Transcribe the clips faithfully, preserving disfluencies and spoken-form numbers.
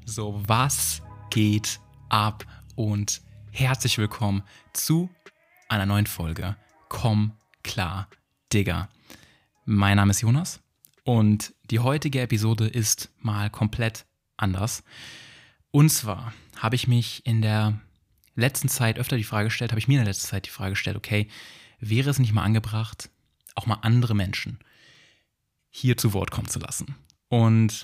So, was geht ab und herzlich willkommen zu einer neuen Folge Komm klar, Digga. Mein Name ist Jonas und die heutige Episode ist mal komplett anders. Und zwar habe ich mich in der letzten Zeit öfter die Frage gestellt, habe ich mir in der letzten Zeit die Frage gestellt, okay, wäre es nicht mal angebracht, auch mal andere Menschen hier zu Wort kommen zu lassen? Und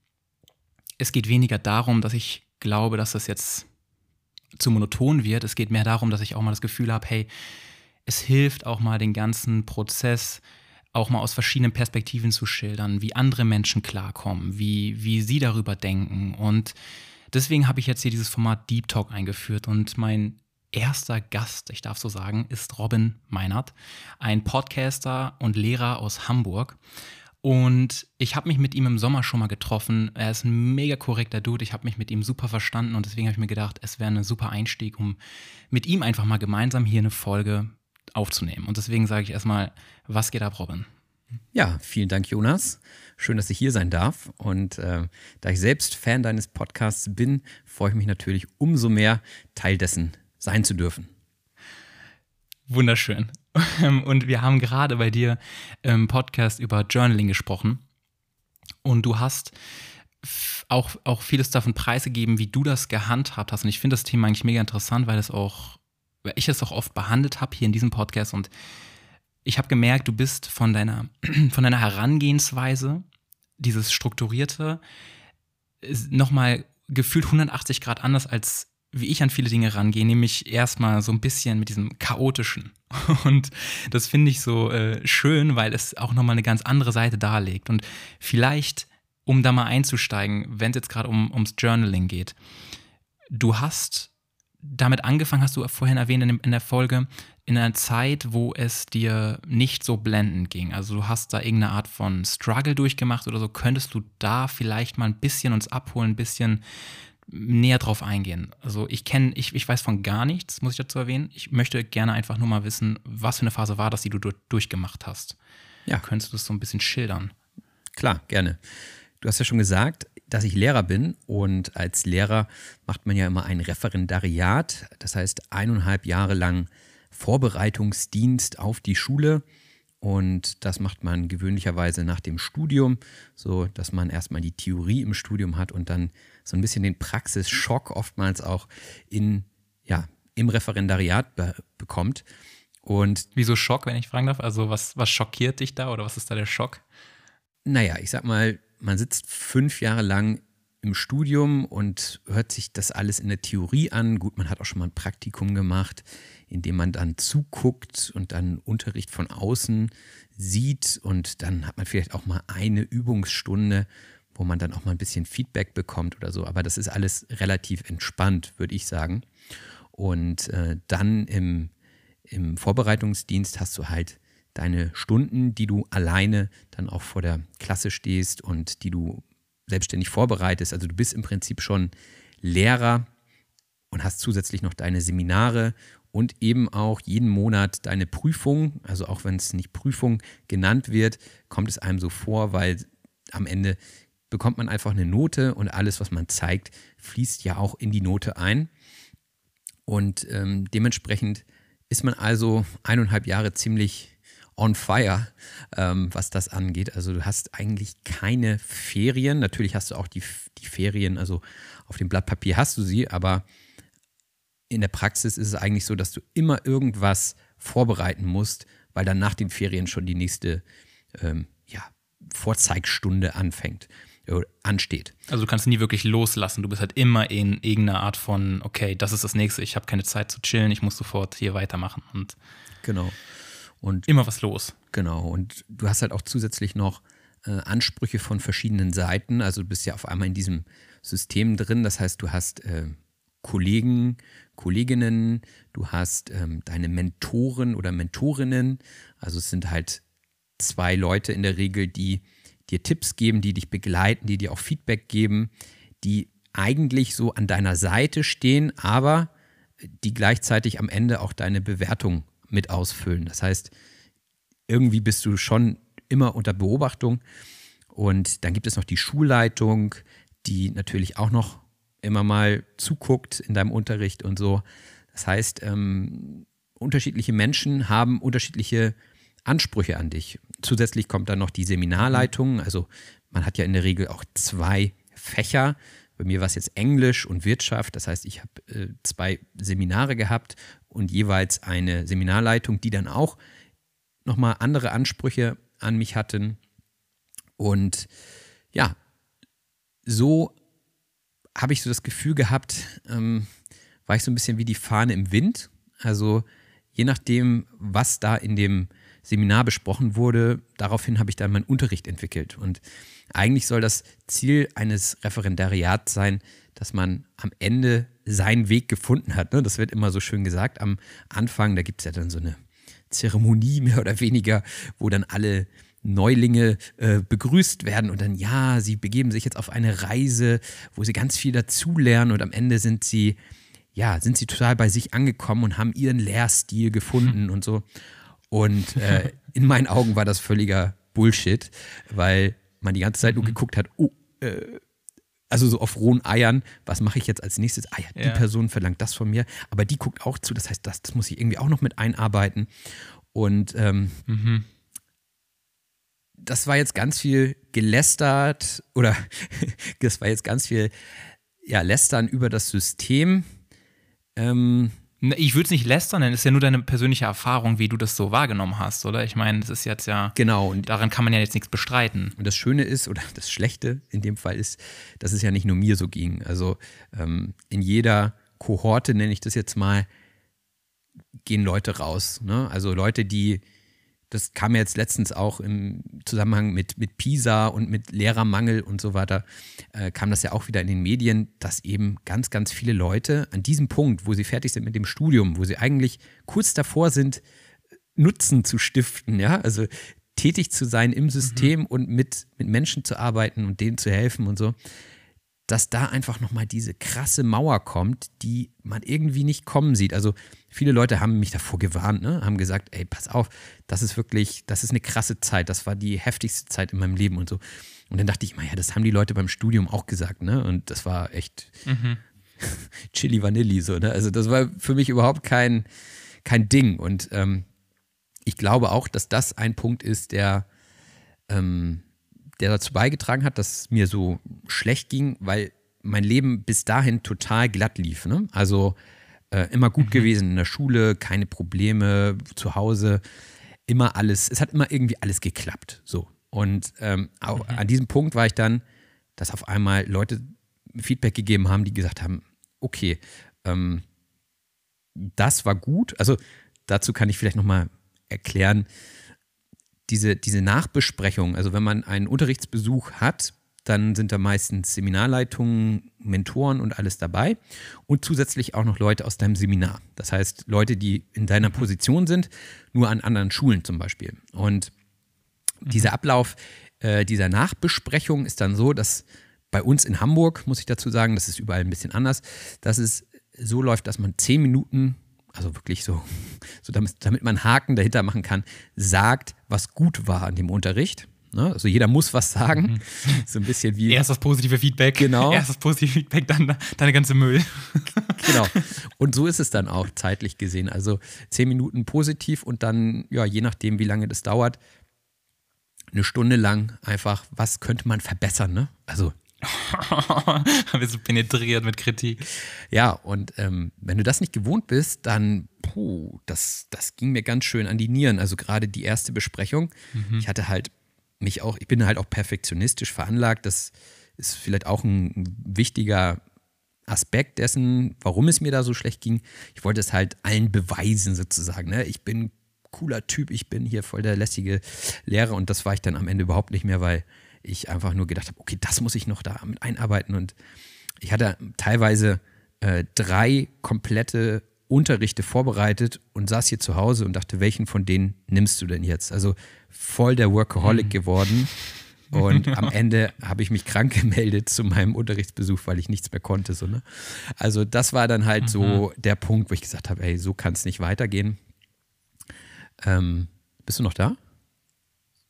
es geht weniger darum, dass ich glaube, dass das jetzt zu monoton wird. Es geht mehr darum, dass ich auch mal das Gefühl habe, hey, es hilft auch mal den ganzen Prozess auch mal aus verschiedenen Perspektiven zu schildern, wie andere Menschen klarkommen, wie, wie sie darüber denken. Und deswegen habe ich jetzt hier dieses Format Deep Talk eingeführt und mein erster Gast, ich darf so sagen, ist Robin Meinert, ein Podcaster und Lehrer aus Hamburg. Und ich habe mich mit ihm im Sommer schon mal getroffen. Er ist ein mega korrekter Dude. Ich habe mich mit ihm super verstanden und deswegen habe ich mir gedacht, es wäre ein super Einstieg, um mit ihm einfach mal gemeinsam hier eine Folge aufzunehmen. Und deswegen sage ich erstmal, was geht ab, Robin? Ja, vielen Dank, Jonas. Schön, dass ich hier sein darf. Und äh, da ich selbst Fan deines Podcasts bin, freue ich mich natürlich umso mehr, Teil dessen sein zu dürfen. Wunderschön. Und wir haben gerade bei dir im Podcast über Journaling gesprochen. Und du hast auch, auch vieles davon preisgegeben, wie du das gehandhabt hast. Und ich finde das Thema eigentlich mega interessant, weil, das auch, weil ich es auch oft behandelt habe hier in diesem Podcast. Und ich habe gemerkt, du bist von deiner, von deiner Herangehensweise, dieses Strukturierte, nochmal gefühlt hundertachtzig Grad anders als wie ich an viele Dinge rangehe, nämlich erstmal so ein bisschen mit diesem Chaotischen. Und das finde ich so äh, schön, weil es auch nochmal eine ganz andere Seite darlegt. Und vielleicht, um da mal einzusteigen, wenn es jetzt gerade um, ums Journaling geht, du hast damit angefangen, hast du vorhin erwähnt in, in der Folge, in einer Zeit, wo es dir nicht so blendend ging. Also du hast da irgendeine Art von Struggle durchgemacht oder so. Könntest du da vielleicht mal ein bisschen uns abholen, ein bisschen näher drauf eingehen? Also ich kenne, ich, ich weiß von gar nichts, muss ich dazu erwähnen. Ich möchte gerne einfach nur mal wissen, was für eine Phase war das, die du du durchgemacht hast. Ja. Könntest du das so ein bisschen schildern? Klar, gerne. Du hast ja schon gesagt, dass ich Lehrer bin und als Lehrer macht man ja immer ein Referendariat, das heißt eineinhalb Jahre lang Vorbereitungsdienst auf die Schule. Und das macht man gewöhnlicherweise nach dem Studium, so dass man erstmal die Theorie im Studium hat und dann so ein bisschen den Praxisschock oftmals auch in, ja, im Referendariat be- bekommt. Und wieso Schock, wenn ich fragen darf? Also was, was schockiert dich da oder was ist da der Schock? Naja, ich sag mal, man sitzt fünf Jahre lang im Studium und hört sich das alles in der Theorie an. Gut, man hat auch schon mal ein Praktikum gemacht, in dem man dann zuguckt und dann Unterricht von außen sieht und dann hat man vielleicht auch mal eine Übungsstunde, wo man dann auch mal ein bisschen Feedback bekommt oder so. Aber das ist alles relativ entspannt, würde ich sagen. Und äh, dann im, im Vorbereitungsdienst hast du halt deine Stunden, die du alleine dann auch vor der Klasse stehst und die du selbstständig vorbereitest. Also du bist im Prinzip schon Lehrer und hast zusätzlich noch deine Seminare und eben auch jeden Monat deine Prüfung. Also auch wenn es nicht Prüfung genannt wird, kommt es einem so vor, weil am Ende bekommt man einfach eine Note und alles, was man zeigt, fließt ja auch in die Note ein. Und ähm, dementsprechend ist man also eineinhalb Jahre ziemlich on fire, ähm, was das angeht. Also du hast eigentlich keine Ferien. Natürlich hast du auch die, die Ferien, also auf dem Blatt Papier hast du sie, aber in der Praxis ist es eigentlich so, dass du immer irgendwas vorbereiten musst, weil dann nach den Ferien schon die nächste ähm, ja, Vorzeigstunde anfängt, äh, ansteht. Also du kannst nie wirklich loslassen. Du bist halt immer in irgendeiner Art von, okay, das ist das Nächste, ich habe keine Zeit zu chillen, ich muss sofort hier weitermachen. Und genau. Und immer was los. Genau. Und du hast halt auch zusätzlich noch äh, Ansprüche von verschiedenen Seiten. Also du bist ja auf einmal in diesem System drin. Das heißt, du hast äh, Kollegen, Kolleginnen, du hast ähm, deine Mentoren oder Mentorinnen. Also es sind halt zwei Leute in der Regel, die dir Tipps geben, die dich begleiten, die dir auch Feedback geben, die eigentlich so an deiner Seite stehen, aber die gleichzeitig am Ende auch deine Bewertung mit ausfüllen. Das heißt, irgendwie bist du schon immer unter Beobachtung. Und dann gibt es noch die Schulleitung, die natürlich auch noch immer mal zuguckt in deinem Unterricht und so. Das heißt, ähm, unterschiedliche Menschen haben unterschiedliche Ansprüche an dich. Zusätzlich kommt dann noch die Seminarleitung. Also man hat ja in der Regel auch zwei Fächer. Bei mir war es jetzt Englisch und Wirtschaft. Das heißt, ich habe äh, zwei Seminare gehabt und jeweils eine Seminarleitung, die dann auch nochmal andere Ansprüche an mich hatten. Und ja, so habe ich so das Gefühl gehabt, ähm, war ich so ein bisschen wie die Fahne im Wind. Also je nachdem, was da in dem Seminar besprochen wurde, daraufhin habe ich dann meinen Unterricht entwickelt. Und eigentlich soll das Ziel eines Referendariats sein, dass man am Ende seinen Weg gefunden hat. Ne? Das wird immer so schön gesagt. Am Anfang, da gibt es ja dann so eine Zeremonie mehr oder weniger, wo dann alle Neulinge äh, begrüßt werden und dann, ja, sie begeben sich jetzt auf eine Reise, wo sie ganz viel dazulernen und am Ende sind sie, ja, sind sie total bei sich angekommen und haben ihren Lehrstil gefunden und so. Und äh, in meinen Augen war das völliger Bullshit, weil man die ganze Zeit nur geguckt hat, oh, äh, also so auf rohen Eiern, was mache ich jetzt als nächstes? Ah ja, die ja. Person verlangt das von mir, aber die guckt auch zu, das heißt, das, das muss ich irgendwie auch noch mit einarbeiten. Und ähm, mhm. das war jetzt ganz viel gelästert oder das war jetzt ganz viel ja, Lästern über das System. Ähm, Ich würde es nicht lästern, denn es ist ja nur deine persönliche Erfahrung, wie du das so wahrgenommen hast, oder? Ich meine, das ist jetzt ja, genau, und daran kann man ja jetzt nichts bestreiten. Und das Schöne ist, oder das Schlechte in dem Fall ist, dass es ja nicht nur mir so ging. Also ähm, in jeder Kohorte, nenne ich das jetzt mal, gehen Leute raus. Ne? Also Leute, die, das kam ja jetzt letztens auch im Zusammenhang mit, mit PISA und mit Lehrermangel und so weiter, äh, kam das ja auch wieder in den Medien, dass eben ganz, ganz viele Leute an diesem Punkt, wo sie fertig sind mit dem Studium, wo sie eigentlich kurz davor sind, Nutzen zu stiften, ja, also tätig zu sein im System mhm. und mit, mit Menschen zu arbeiten und denen zu helfen und so, dass da einfach nochmal diese krasse Mauer kommt, die man irgendwie nicht kommen sieht. Also viele Leute haben mich davor gewarnt, ne? Haben gesagt, ey, pass auf, das ist wirklich, das ist eine krasse Zeit, das war die heftigste Zeit in meinem Leben und so. Und dann dachte ich, naja, das haben die Leute beim Studium auch gesagt, ne? Und das war echt mhm. Chili Vanilli, so, ne? Also das war für mich überhaupt kein, kein Ding. Und ähm, ich glaube auch, dass das ein Punkt ist, der ähm, der dazu beigetragen hat, dass es mir so schlecht ging, weil mein Leben bis dahin total glatt lief. Ne? Also äh, immer gut mhm. gewesen in der Schule, keine Probleme, zu Hause, immer alles, es hat immer irgendwie alles geklappt. So. Und ähm, auch mhm. an diesem Punkt war ich dann, dass auf einmal Leute Feedback gegeben haben, die gesagt haben, okay, ähm, das war gut. Also dazu kann ich vielleicht nochmal erklären, Diese, diese Nachbesprechung, also wenn man einen Unterrichtsbesuch hat, dann sind da meistens Seminarleitungen, Mentoren und alles dabei und zusätzlich auch noch Leute aus deinem Seminar. Das heißt, Leute, die in deiner Position sind, nur an anderen Schulen zum Beispiel. Und mhm. dieser Ablauf äh, dieser Nachbesprechung ist dann so, dass bei uns in Hamburg, muss ich dazu sagen, das ist überall ein bisschen anders, dass es so läuft, dass man zehn Minuten also wirklich so, so damit, damit man einen Haken dahinter machen kann, sagt, was gut war an dem Unterricht. Ne? Also jeder muss was sagen. Mhm. So ein bisschen wie. Erst das positive Feedback. Genau. Erst das positive Feedback, dann, dann der ganze Müll. Genau. Und so ist es dann auch zeitlich gesehen. Also zehn Minuten positiv und dann, ja, je nachdem, wie lange das dauert, eine Stunde lang einfach, was könnte man verbessern, ne? Also wir sind penetriert mit Kritik. Ja, und ähm, wenn du das nicht gewohnt bist, dann, puh, das, das ging mir ganz schön an die Nieren. Also gerade die erste Besprechung. Mhm. Ich hatte halt mich auch, ich bin halt auch perfektionistisch veranlagt. Das ist vielleicht auch ein wichtiger Aspekt dessen, warum es mir da so schlecht ging. Ich wollte es halt allen beweisen sozusagen. Ne? Ich bin ein cooler Typ, ich bin hier voll der lässige Lehrer und das war ich dann am Ende überhaupt nicht mehr, weil ich einfach nur gedacht habe, okay, das muss ich noch da mit einarbeiten. Und ich hatte teilweise äh, drei komplette Unterrichte vorbereitet und saß hier zu Hause und dachte, welchen von denen nimmst du denn jetzt? Also voll der Workaholic mhm. geworden. Und am Ende habe ich mich krank gemeldet zu meinem Unterrichtsbesuch, weil ich nichts mehr konnte. So, ne? Also das war dann halt mhm. so der Punkt, wo ich gesagt habe, ey, so kann es nicht weitergehen. Ähm, bist du noch da?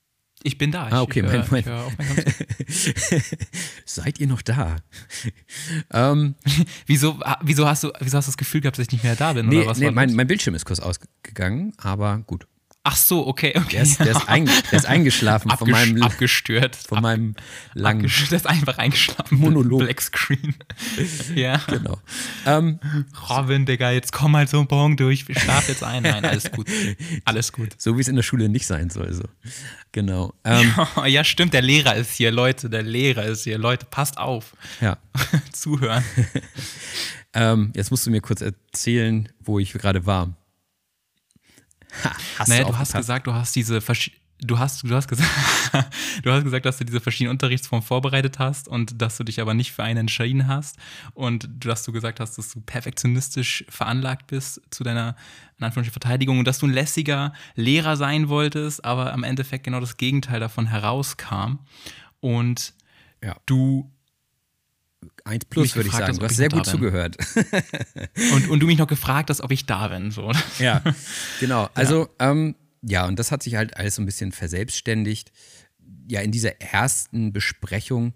Ich bin da. Ah, okay, ich, mein, ich, mein. ich höre aufmerksam zu. Seid ihr noch da? ähm, wieso, wieso, hast du, wieso hast du das Gefühl gehabt, dass ich nicht mehr da bin? nee, oder was nee war mein, los? mein Bildschirm ist kurz ausgegangen, aber gut. Ach so, okay, okay. Der ist, der ist, ein, der ist eingeschlafen von Abges- meinem, abgestört. von meinem langen Abgesch- Der ist einfach eingeschlafen. Monolog. Black Screen. Ja. Genau. Ähm, Robin, Digga, jetzt komm mal so ein Bon durch. Wir schlafen jetzt ein. Nein, alles gut. Alles gut. so wie es in der Schule nicht sein soll. So. Genau. Ähm, Ja, stimmt, der Lehrer ist hier, Leute. Der Lehrer ist hier. Leute, passt auf. ja. Zuhören. Ähm, jetzt musst du mir kurz erzählen, wo ich gerade war. Ha, hast naja, du, du hast aufgepasst? gesagt, du hast diese Versch- du hast, du hast gesagt, du hast gesagt, dass du diese verschiedenen Unterrichtsformen vorbereitet hast und dass du dich aber nicht für eine entschieden hast und dass du gesagt hast, dass du perfektionistisch veranlagt bist zu deiner in Anführungsstrichen Verteidigung und dass du ein lässiger Lehrer sein wolltest, aber am Endeffekt genau das Gegenteil davon herauskam und Ja. du Eins plus, mich würde ich gefragt sagen. hast, Du ob hast ich sehr noch da gut bin. zugehört. und, und du mich noch gefragt hast, ob ich da bin. So. Ja, genau. Also, ja. Ähm, ja, und das hat sich halt alles so ein bisschen verselbstständigt. Ja, in dieser ersten Besprechung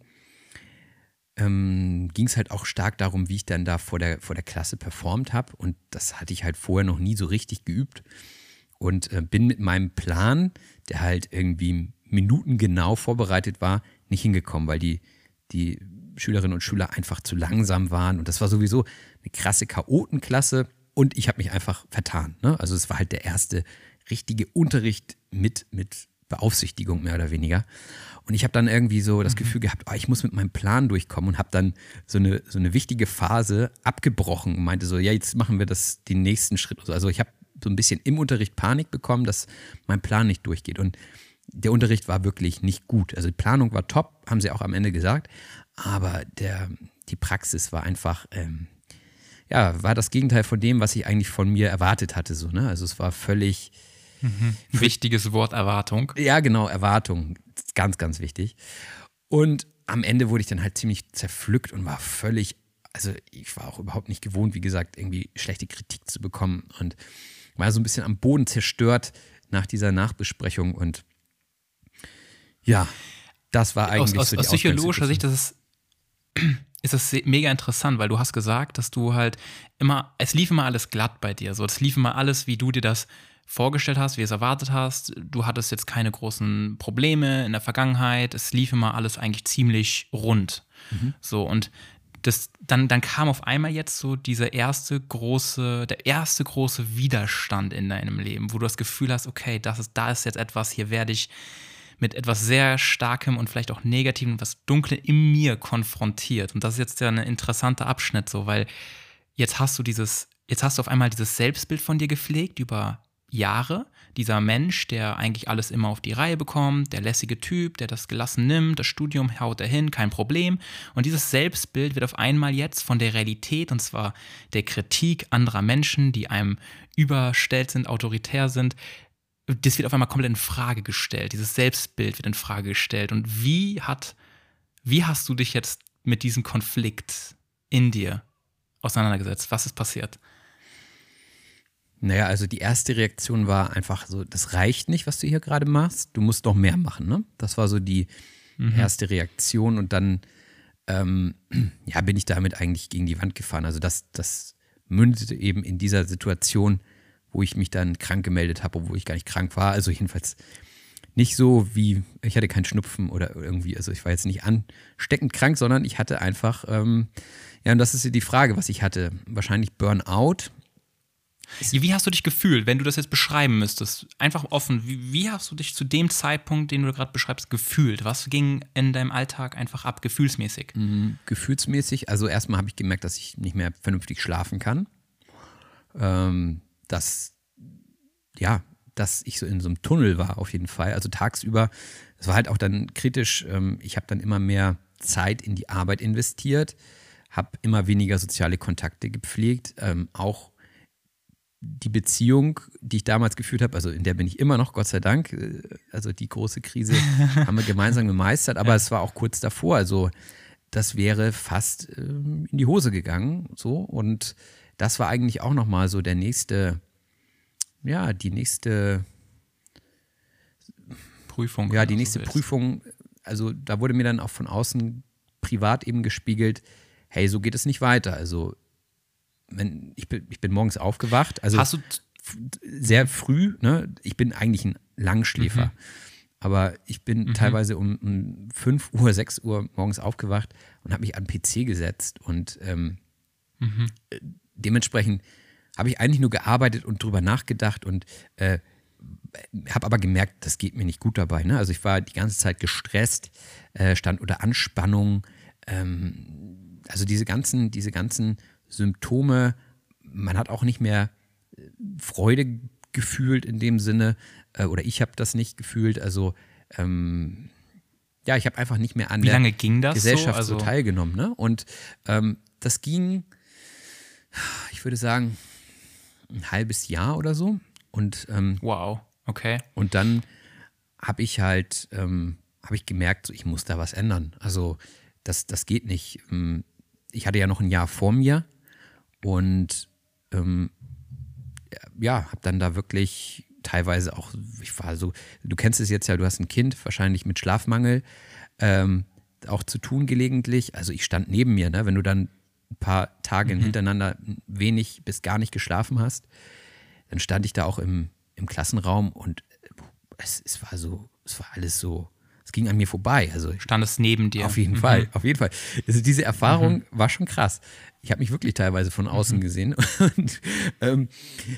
ähm, ging es halt auch stark darum, wie ich dann da vor der, vor der Klasse performt habe. Und das hatte ich halt vorher noch nie so richtig geübt. Und äh, bin mit meinem Plan, der halt irgendwie minutengenau vorbereitet war, nicht hingekommen, weil die, die Schülerinnen und Schüler einfach zu langsam waren. Und das war sowieso eine krasse Chaotenklasse. Und ich habe mich einfach vertan. Ne? Also es war halt der erste richtige Unterricht mit, mit Beaufsichtigung mehr oder weniger. Und ich habe dann irgendwie so das Gefühl gehabt, oh, ich muss mit meinem Plan durchkommen und habe dann so eine, so eine wichtige Phase abgebrochen und meinte so, ja, jetzt machen wir das den nächsten Schritt. Also ich habe so ein bisschen im Unterricht Panik bekommen, dass mein Plan nicht durchgeht. Und der Unterricht war wirklich nicht gut. Also die Planung war top, haben sie auch am Ende gesagt. Aber der, die Praxis war einfach, ähm, ja, war das Gegenteil von dem, was ich eigentlich von mir erwartet hatte. So, ne? Also es war völlig... Mhm. Wichtiges Wort, Erwartung. Ja, genau, Erwartung. Ganz, ganz wichtig. Und am Ende wurde ich dann halt ziemlich zerpflückt und war völlig, also ich war auch überhaupt nicht gewohnt, wie gesagt, irgendwie schlechte Kritik zu bekommen und war so ein bisschen am Boden zerstört nach dieser Nachbesprechung und ja, das war eigentlich aus, so aus, die aus psychologischer Sicht Ausgangssituation. ist es, ist das mega interessant, weil du hast gesagt, dass du halt immer, es lief immer alles glatt bei dir, so, es lief immer alles, wie du dir das vorgestellt hast, wie du es erwartet hast. Du hattest jetzt keine großen Probleme in der Vergangenheit. Es lief immer alles eigentlich ziemlich rund. Mhm. So, und das, dann, dann kam auf einmal jetzt so dieser erste große, der erste große Widerstand in deinem Leben, wo du das Gefühl hast, okay, das ist, da ist jetzt etwas, hier werde ich mit etwas sehr Starkem und vielleicht auch Negativem, etwas Dunklem in mir konfrontiert. Und das ist jetzt ja ein interessanter Abschnitt, so, weil jetzt hast du dieses, jetzt hast du auf einmal dieses Selbstbild von dir gepflegt über Jahre, dieser Mensch, der eigentlich alles immer auf die Reihe bekommt, der lässige Typ, der das gelassen nimmt, das Studium haut er hin, kein Problem. Und dieses Selbstbild wird auf einmal jetzt von der Realität, und zwar der Kritik anderer Menschen, die einem überstellt sind, autoritär sind, das wird auf einmal komplett in Frage gestellt. Dieses Selbstbild wird in Frage gestellt. Und wie hat, wie hast du dich jetzt mit diesem Konflikt in dir auseinandergesetzt? Was ist passiert? Naja, also die erste Reaktion war einfach so, das reicht nicht, was du hier gerade machst, du musst noch mehr machen, ne? Das war so die mhm. erste Reaktion und dann ähm, ja, bin ich damit eigentlich gegen die Wand gefahren. Also das, das mündete eben in dieser Situation, wo ich mich dann krank gemeldet habe, obwohl ich gar nicht krank war. Also jedenfalls nicht so wie, ich hatte keinen Schnupfen oder irgendwie, also ich war jetzt nicht ansteckend krank, sondern ich hatte einfach, ähm, ja, und das ist die Frage, was ich hatte, wahrscheinlich Burnout. Wie hast du dich gefühlt, wenn du das jetzt beschreiben müsstest? Einfach offen, wie, wie hast du dich zu dem Zeitpunkt, den du gerade beschreibst, gefühlt? Was ging in deinem Alltag einfach ab, gefühlsmäßig? Mhm, gefühlsmäßig, also erstmal habe ich gemerkt, dass ich nicht mehr vernünftig schlafen kann. Ähm, dass, ja, dass ich so in so einem Tunnel war auf jeden Fall. Also tagsüber, das war halt auch dann kritisch, ähm, ich habe dann immer mehr Zeit in die Arbeit investiert, habe immer weniger soziale Kontakte gepflegt, ähm, auch die Beziehung, die ich damals geführt habe, also in der bin ich immer noch, Gott sei Dank, also die große Krise haben wir gemeinsam gemeistert, aber ja. Es war auch kurz davor, also das wäre fast ähm, in die Hose gegangen, so, und das war eigentlich auch nochmal so der nächste, ja, die nächste Prüfung. Ja, die nächste so Prüfung, also da wurde mir dann auch von außen privat eben gespiegelt, hey, so geht es nicht weiter. Also wenn, ich, bin, ich bin morgens aufgewacht, also Hast du sehr früh, ne? Ich bin eigentlich ein Langschläfer, mhm. aber ich bin mhm. teilweise um, um fünf Uhr, sechs Uhr morgens aufgewacht und habe mich an den P C gesetzt und ähm, mhm. dementsprechend habe ich eigentlich nur gearbeitet und drüber nachgedacht und äh, habe aber gemerkt, das geht mir nicht gut dabei. Ne? Also ich war die ganze Zeit gestresst, äh, stand unter Anspannung, ähm, also diese ganzen, diese ganzen Symptome, man hat auch nicht mehr Freude gefühlt in dem Sinne, äh, oder ich habe das nicht gefühlt, also ähm, ja, ich habe einfach nicht mehr an Wie der lange ging das Gesellschaft so, also so teilgenommen. Ne? Und ähm, das ging, ich würde sagen, ein halbes Jahr oder so. Und ähm, wow, okay. Und dann habe ich halt, ähm, habe ich gemerkt, so, ich muss da was ändern. Also das, das geht nicht. Ich hatte ja noch ein Jahr vor mir und ähm, ja, habe dann da wirklich teilweise auch, ich war so, du kennst es jetzt ja, du hast ein Kind, wahrscheinlich mit Schlafmangel, ähm, auch zu tun gelegentlich. Also ich stand neben mir, ne? Wenn du dann ein paar Tage mhm. hintereinander wenig bis gar nicht geschlafen hast, dann stand ich da auch im, im Klassenraum und es, es war so, es war alles so, es ging an mir vorbei. Also stand es neben dir? Auf jeden mhm. Fall, auf jeden Fall. Also diese Erfahrung mhm. war schon krass. Ich habe mich wirklich teilweise von außen mhm. gesehen und ähm,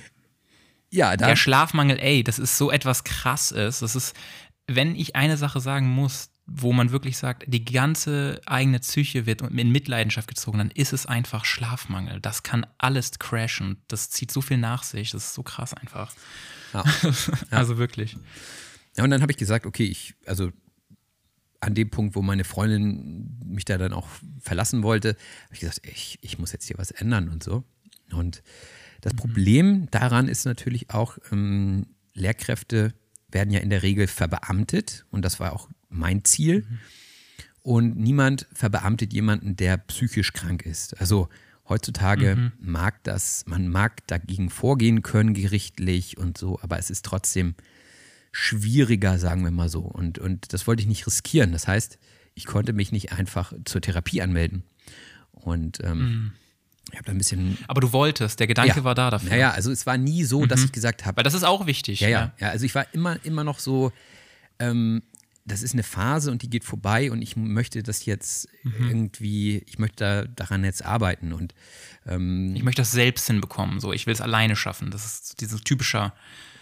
ja, da der Schlafmangel, ey, das ist so etwas Krasses. Das ist, wenn ich eine Sache sagen muss, wo man wirklich sagt, die ganze eigene Psyche wird in Mitleidenschaft gezogen, dann ist es einfach Schlafmangel. Das kann alles crashen. Das zieht so viel nach sich. Das ist so krass einfach. Ja. Also wirklich. Ja, und dann habe ich gesagt, okay, ich, also an dem Punkt, wo meine Freundin mich da dann auch verlassen wollte, habe ich gesagt, ich, ich muss jetzt hier was ändern und so. Und das mhm. Problem daran ist natürlich auch, ähm, Lehrkräfte werden ja in der Regel verbeamtet und das war auch mein Ziel. Mhm. Und niemand verbeamtet jemanden, der psychisch krank ist. Also heutzutage mhm. mag das, man mag dagegen vorgehen können, gerichtlich und so, aber es ist trotzdem schwieriger, sagen wir mal so. Und, und das wollte ich nicht riskieren. Das heißt, ich konnte mich nicht einfach zur Therapie anmelden. Und ähm, mhm. ich habe da ein bisschen. Aber du wolltest, der Gedanke ja, war da dafür. Naja, also es war nie so, dass mhm. ich gesagt habe. Weil das ist auch wichtig. Ja, ja, ja. ja. Also ich war immer, immer noch so, ähm, das ist eine Phase und die geht vorbei und ich möchte das jetzt mhm. irgendwie, ich möchte da, daran jetzt arbeiten. Und ähm, ich möchte das selbst hinbekommen. So, ich will es alleine schaffen. Das ist dieses typische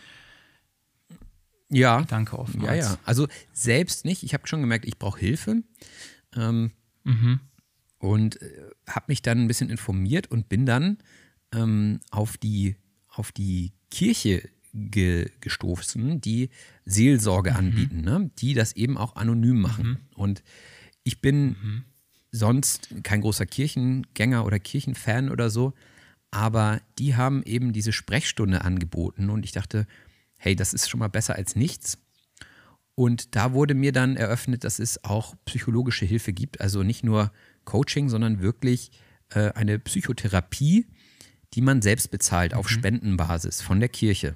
ja, Gedanke oftmals. Ja, ja. Also selbst nicht. Ich habe schon gemerkt, ich brauche Hilfe. Ähm, mhm. Und äh, habe mich dann ein bisschen informiert und bin dann ähm, auf die, auf die Kirche ge- gestoßen, die Seelsorge mhm. anbieten, ne? Die das eben auch anonym machen. Mhm. Und ich bin mhm. sonst kein großer Kirchengänger oder Kirchenfan oder so, aber die haben eben diese Sprechstunde angeboten und ich dachte, hey, das ist schon mal besser als nichts. Und da wurde mir dann eröffnet, dass es auch psychologische Hilfe gibt, also nicht nur Coaching, sondern wirklich äh, eine Psychotherapie, die man selbst bezahlt mhm. auf Spendenbasis von der Kirche.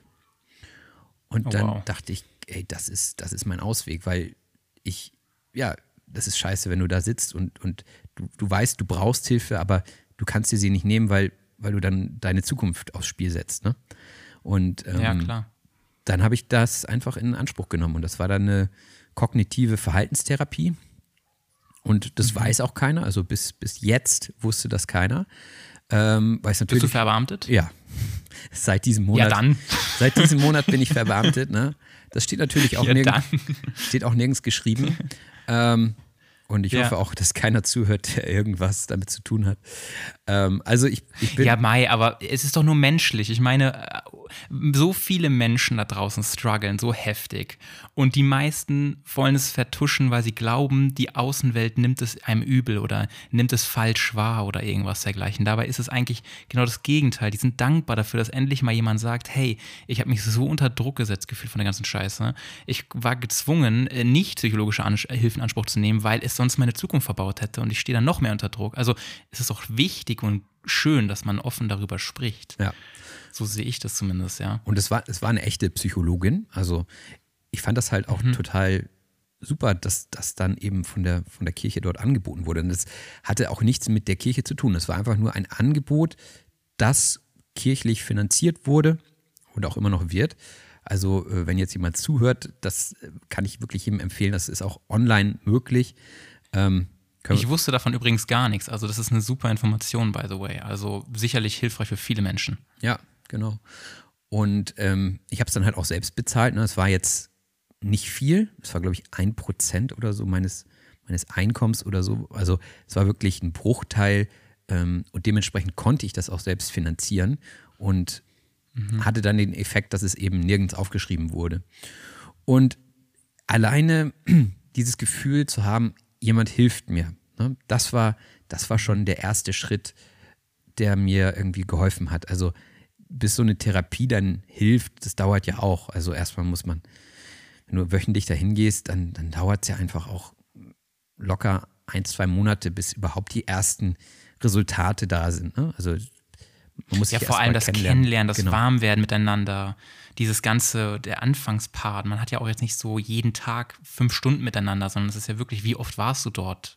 Und oh, dann wow. dachte ich, ey, das ist, das ist mein Ausweg, weil ich, ja, das ist scheiße, wenn du da sitzt und, und du, du weißt, du brauchst Hilfe, aber du kannst dir sie nicht nehmen, weil, weil du dann deine Zukunft aufs Spiel setzt. Ne? Und ähm, ja, klar. dann habe ich das einfach in Anspruch genommen und das war dann eine kognitive Verhaltenstherapie. Und das mhm. weiß auch keiner, also bis, bis jetzt wusste das keiner. Ähm, weiß natürlich, bist du verbeamtet? Ja, seit diesem Monat. Ja, dann. Seit diesem Monat bin ich verbeamtet. Ne? Das steht natürlich auch, ja, nirgends, steht auch nirgends geschrieben. Ähm, und ich ja. hoffe auch, dass keiner zuhört, der irgendwas damit zu tun hat. Ähm, also ich, ich bin. Ja, Mai, aber es ist doch nur menschlich. Ich meine, so viele Menschen da draußen strugglen so heftig. Und die meisten wollen es vertuschen, weil sie glauben, die Außenwelt nimmt es einem übel oder nimmt es falsch wahr oder irgendwas dergleichen. Dabei ist es eigentlich genau das Gegenteil. Die sind dankbar dafür, dass endlich mal jemand sagt, hey, ich habe mich so unter Druck gesetzt gefühlt von der ganzen Scheiße. Ich war gezwungen, nicht psychologische An- Hilfe in Anspruch zu nehmen, weil es sonst meine Zukunft verbaut hätte und ich stehe dann noch mehr unter Druck. Also es ist auch wichtig und schön, dass man offen darüber spricht. Ja. So sehe ich das zumindest, ja. Und es war, es war eine echte Psychologin. Also ich fand das halt auch mhm. total super, dass das dann eben von der, von der Kirche dort angeboten wurde. Und das hatte auch nichts mit der Kirche zu tun. Das war einfach nur ein Angebot, das kirchlich finanziert wurde und auch immer noch wird. Also wenn jetzt jemand zuhört, das kann ich wirklich jedem empfehlen. Das ist auch online möglich. Ähm, ich wusste davon übrigens gar nichts. Also das ist eine super Information, by the way. Also sicherlich hilfreich für viele Menschen. Ja, genau. Und ähm, ich habe es dann halt auch selbst bezahlt. Ne? Es war jetzt nicht viel. Es war, glaube ich, ein Prozent oder so meines, meines Einkommens oder so. Also es war wirklich ein Bruchteil. Ähm, und dementsprechend konnte ich das auch selbst finanzieren. Und mhm. hatte dann den Effekt, dass es eben nirgends aufgeschrieben wurde. Und alleine dieses Gefühl zu haben, jemand hilft mir, ne, das war, das war schon der erste Schritt, der mir irgendwie geholfen hat. Also bis so eine Therapie dann hilft, das dauert ja auch. Also erstmal muss man, wenn du wöchentlich dahin gehst, dann, dann dauert es ja einfach auch locker ein, zwei Monate, bis überhaupt die ersten Resultate da sind. Ne? Also man muss ja, sich vor allem das kennenlernen, Kennenlernen, das genau. Warmwerden miteinander, dieses ganze, der Anfangspart. Man hat ja auch jetzt nicht so jeden Tag fünf Stunden miteinander, sondern es ist ja wirklich, wie oft warst du dort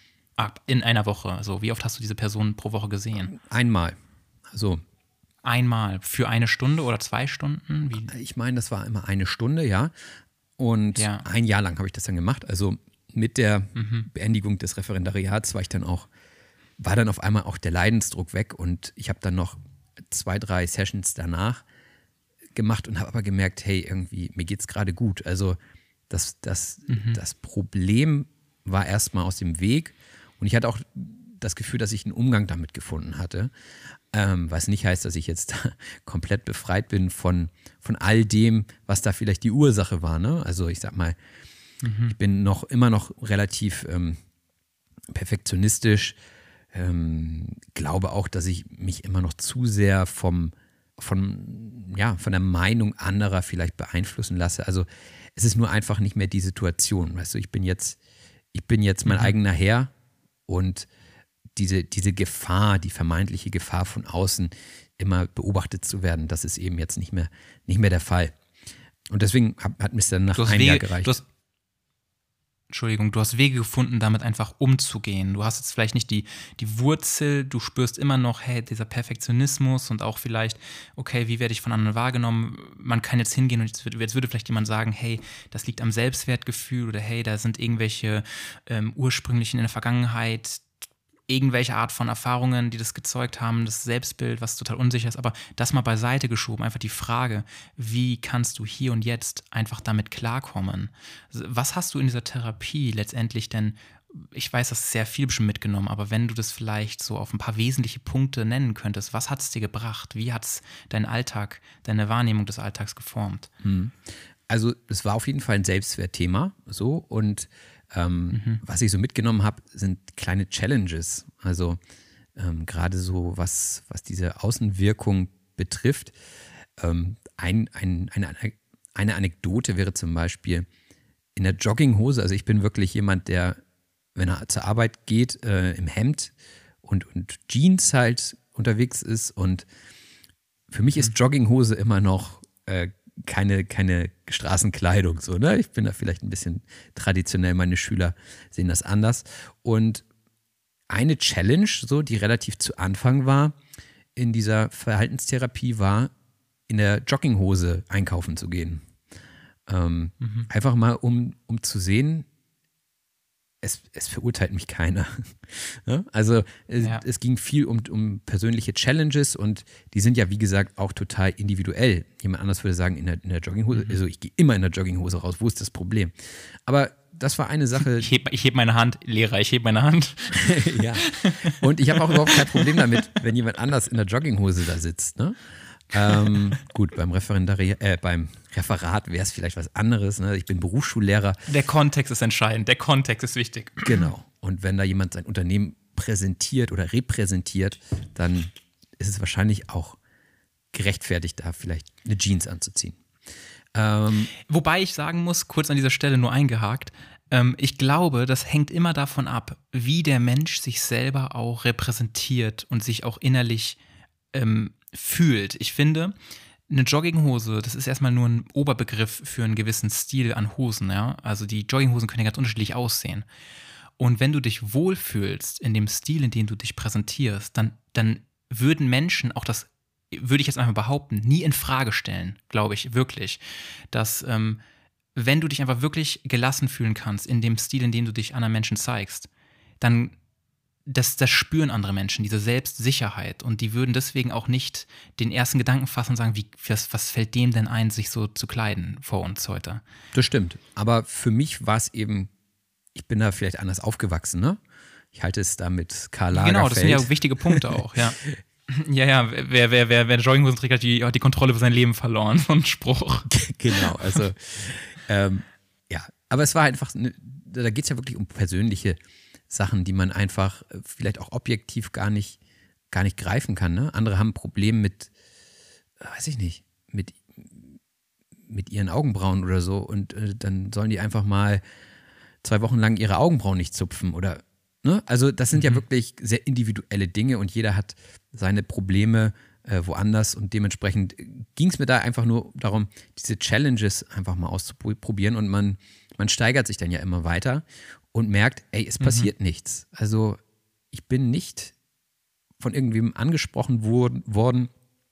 in einer Woche? Also wie oft hast du diese Person pro Woche gesehen? Einmal. Also Einmal für eine Stunde oder zwei Stunden? Wie? Ich meine, das war immer eine Stunde, ja. Und ja. ein Jahr lang habe ich das dann gemacht. Also mit der mhm. Beendigung des Referendariats war ich dann auch war dann auf einmal auch der Leidensdruck weg und ich habe dann noch zwei, drei Sessions danach gemacht und habe aber gemerkt, hey, irgendwie, mir geht's gerade gut. Also das, das, mhm. das Problem war erstmal aus dem Weg und ich hatte auch das Gefühl, dass ich einen Umgang damit gefunden hatte, ähm, was nicht heißt, dass ich jetzt komplett befreit bin von, von all dem, was da vielleicht die Ursache war. Ne? Also ich sag mal, mhm. ich bin noch immer noch relativ ähm, perfektionistisch, Ähm, glaube auch, dass ich mich immer noch zu sehr vom, von, ja, von der Meinung anderer vielleicht beeinflussen lasse. Also es ist nur einfach nicht mehr die Situation. Weißt du, ich bin jetzt, ich bin jetzt mein mhm. eigener Herr und diese, diese Gefahr, die vermeintliche Gefahr von außen, immer beobachtet zu werden, das ist eben jetzt nicht mehr, nicht mehr der Fall. Und deswegen hat, hat mir es dann nach einem Wege, Jahr gereicht. Du hast Entschuldigung, du hast Wege gefunden, damit einfach umzugehen. Du hast jetzt vielleicht nicht die, die Wurzel, du spürst immer noch, hey, dieser Perfektionismus und auch vielleicht, okay, wie werde ich von anderen wahrgenommen? Man kann jetzt hingehen und jetzt, jetzt würde vielleicht jemand sagen, hey, das liegt am Selbstwertgefühl oder hey, da sind irgendwelche ähm, ursprünglichen in der Vergangenheit irgendwelche Art von Erfahrungen, die das gezeugt haben, das Selbstbild, was total unsicher ist, aber das mal beiseite geschoben, einfach die Frage, wie kannst du hier und jetzt einfach damit klarkommen? Was hast du in dieser Therapie letztendlich denn, ich weiß, das ist sehr viel schon mitgenommen, aber wenn du das vielleicht so auf ein paar wesentliche Punkte nennen könntest, was hat es dir gebracht? Wie hat es deinen Alltag, deine Wahrnehmung des Alltags geformt? Also es war auf jeden Fall ein Selbstwertthema, so, und Ähm, mhm. was ich so mitgenommen habe, sind kleine Challenges. Also ähm, gerade so, was, was diese Außenwirkung betrifft. Ähm, ein, ein, eine, eine Anekdote wäre zum Beispiel in der Jogginghose. Also ich bin wirklich jemand, der, wenn er zur Arbeit geht, äh, im Hemd und, und Jeans halt unterwegs ist. Und für mich mhm. ist Jogginghose immer noch äh, keine, keine Straßenkleidung, so, ne? Ich bin da vielleicht ein bisschen traditionell, meine Schüler sehen das anders. Und eine Challenge, so, die relativ zu Anfang war, in dieser Verhaltenstherapie war, in der Jogginghose einkaufen zu gehen. Ähm, mhm. Einfach mal, um, um zu sehen, es, es verurteilt mich keiner. Ja? Also es, ja. es ging viel um, um persönliche Challenges und die sind ja, wie gesagt, auch total individuell. Jemand anders würde sagen, in der, in der Jogginghose, mhm. also ich gehe immer in der Jogginghose raus, wo ist das Problem? Aber das war eine Sache. Ich hebe ich heb meine Hand, Lehrer, ich hebe meine Hand. Ja. Und ich habe auch überhaupt kein Problem damit, wenn jemand anders in der Jogginghose da sitzt. Ne? ähm, gut, beim Referendariat, äh, beim Referat wäre es vielleicht was anderes. Ne? Ich bin Berufsschullehrer. Der Kontext ist entscheidend, der Kontext ist wichtig. Genau. Und wenn da jemand sein Unternehmen präsentiert oder repräsentiert, dann ist es wahrscheinlich auch gerechtfertigt, da vielleicht eine Jeans anzuziehen. Ähm, Wobei ich sagen muss, kurz an dieser Stelle nur eingehakt, ähm, ich glaube, das hängt immer davon ab, wie der Mensch sich selber auch repräsentiert und sich auch innerlich ähm, fühlt. Ich finde, eine Jogginghose, das ist erstmal nur ein Oberbegriff für einen gewissen Stil an Hosen, ja. Also die Jogginghosen können ja ganz unterschiedlich aussehen. Und wenn du dich wohlfühlst in dem Stil, in dem du dich präsentierst, dann, dann würden Menschen auch das, würde ich jetzt einmal behaupten, nie in Frage stellen, glaube ich, wirklich. Dass, ähm, wenn du dich einfach wirklich gelassen fühlen kannst in dem Stil, in dem du dich anderen Menschen zeigst, dann Das, das spüren andere Menschen, diese Selbstsicherheit. Und die würden deswegen auch nicht den ersten Gedanken fassen und sagen, wie, was, was fällt dem denn ein, sich so zu kleiden vor uns heute? Das stimmt. Aber für mich war es eben, ich bin da vielleicht anders aufgewachsen, ne? Ich halte es da mit Karl Lagerfeld. Genau, das sind ja wichtige Punkte auch, ja. Ja, ja, wer, wer, wer, wer Jogginghosen trägt, hat die, hat die Kontrolle über sein Leben verloren, so ein Spruch. Genau, also, ähm, ja. Aber es war einfach, ne, da geht es ja wirklich um persönliche Sachen, die man einfach vielleicht auch objektiv gar nicht, gar nicht greifen kann. Ne? Andere haben ein Problem mit, weiß ich nicht, mit, mit ihren Augenbrauen oder so und äh, dann sollen die einfach mal zwei Wochen lang ihre Augenbrauen nicht zupfen oder, ne? Also das sind mhm. ja wirklich sehr individuelle Dinge und jeder hat seine Probleme äh, woanders und dementsprechend ging es mir da einfach nur darum, diese Challenges einfach mal auszuprobieren und man, man steigert sich dann ja immer weiter und merkt, ey, es passiert mhm. nichts. Also ich bin nicht von irgendwem angesprochen wor- worden.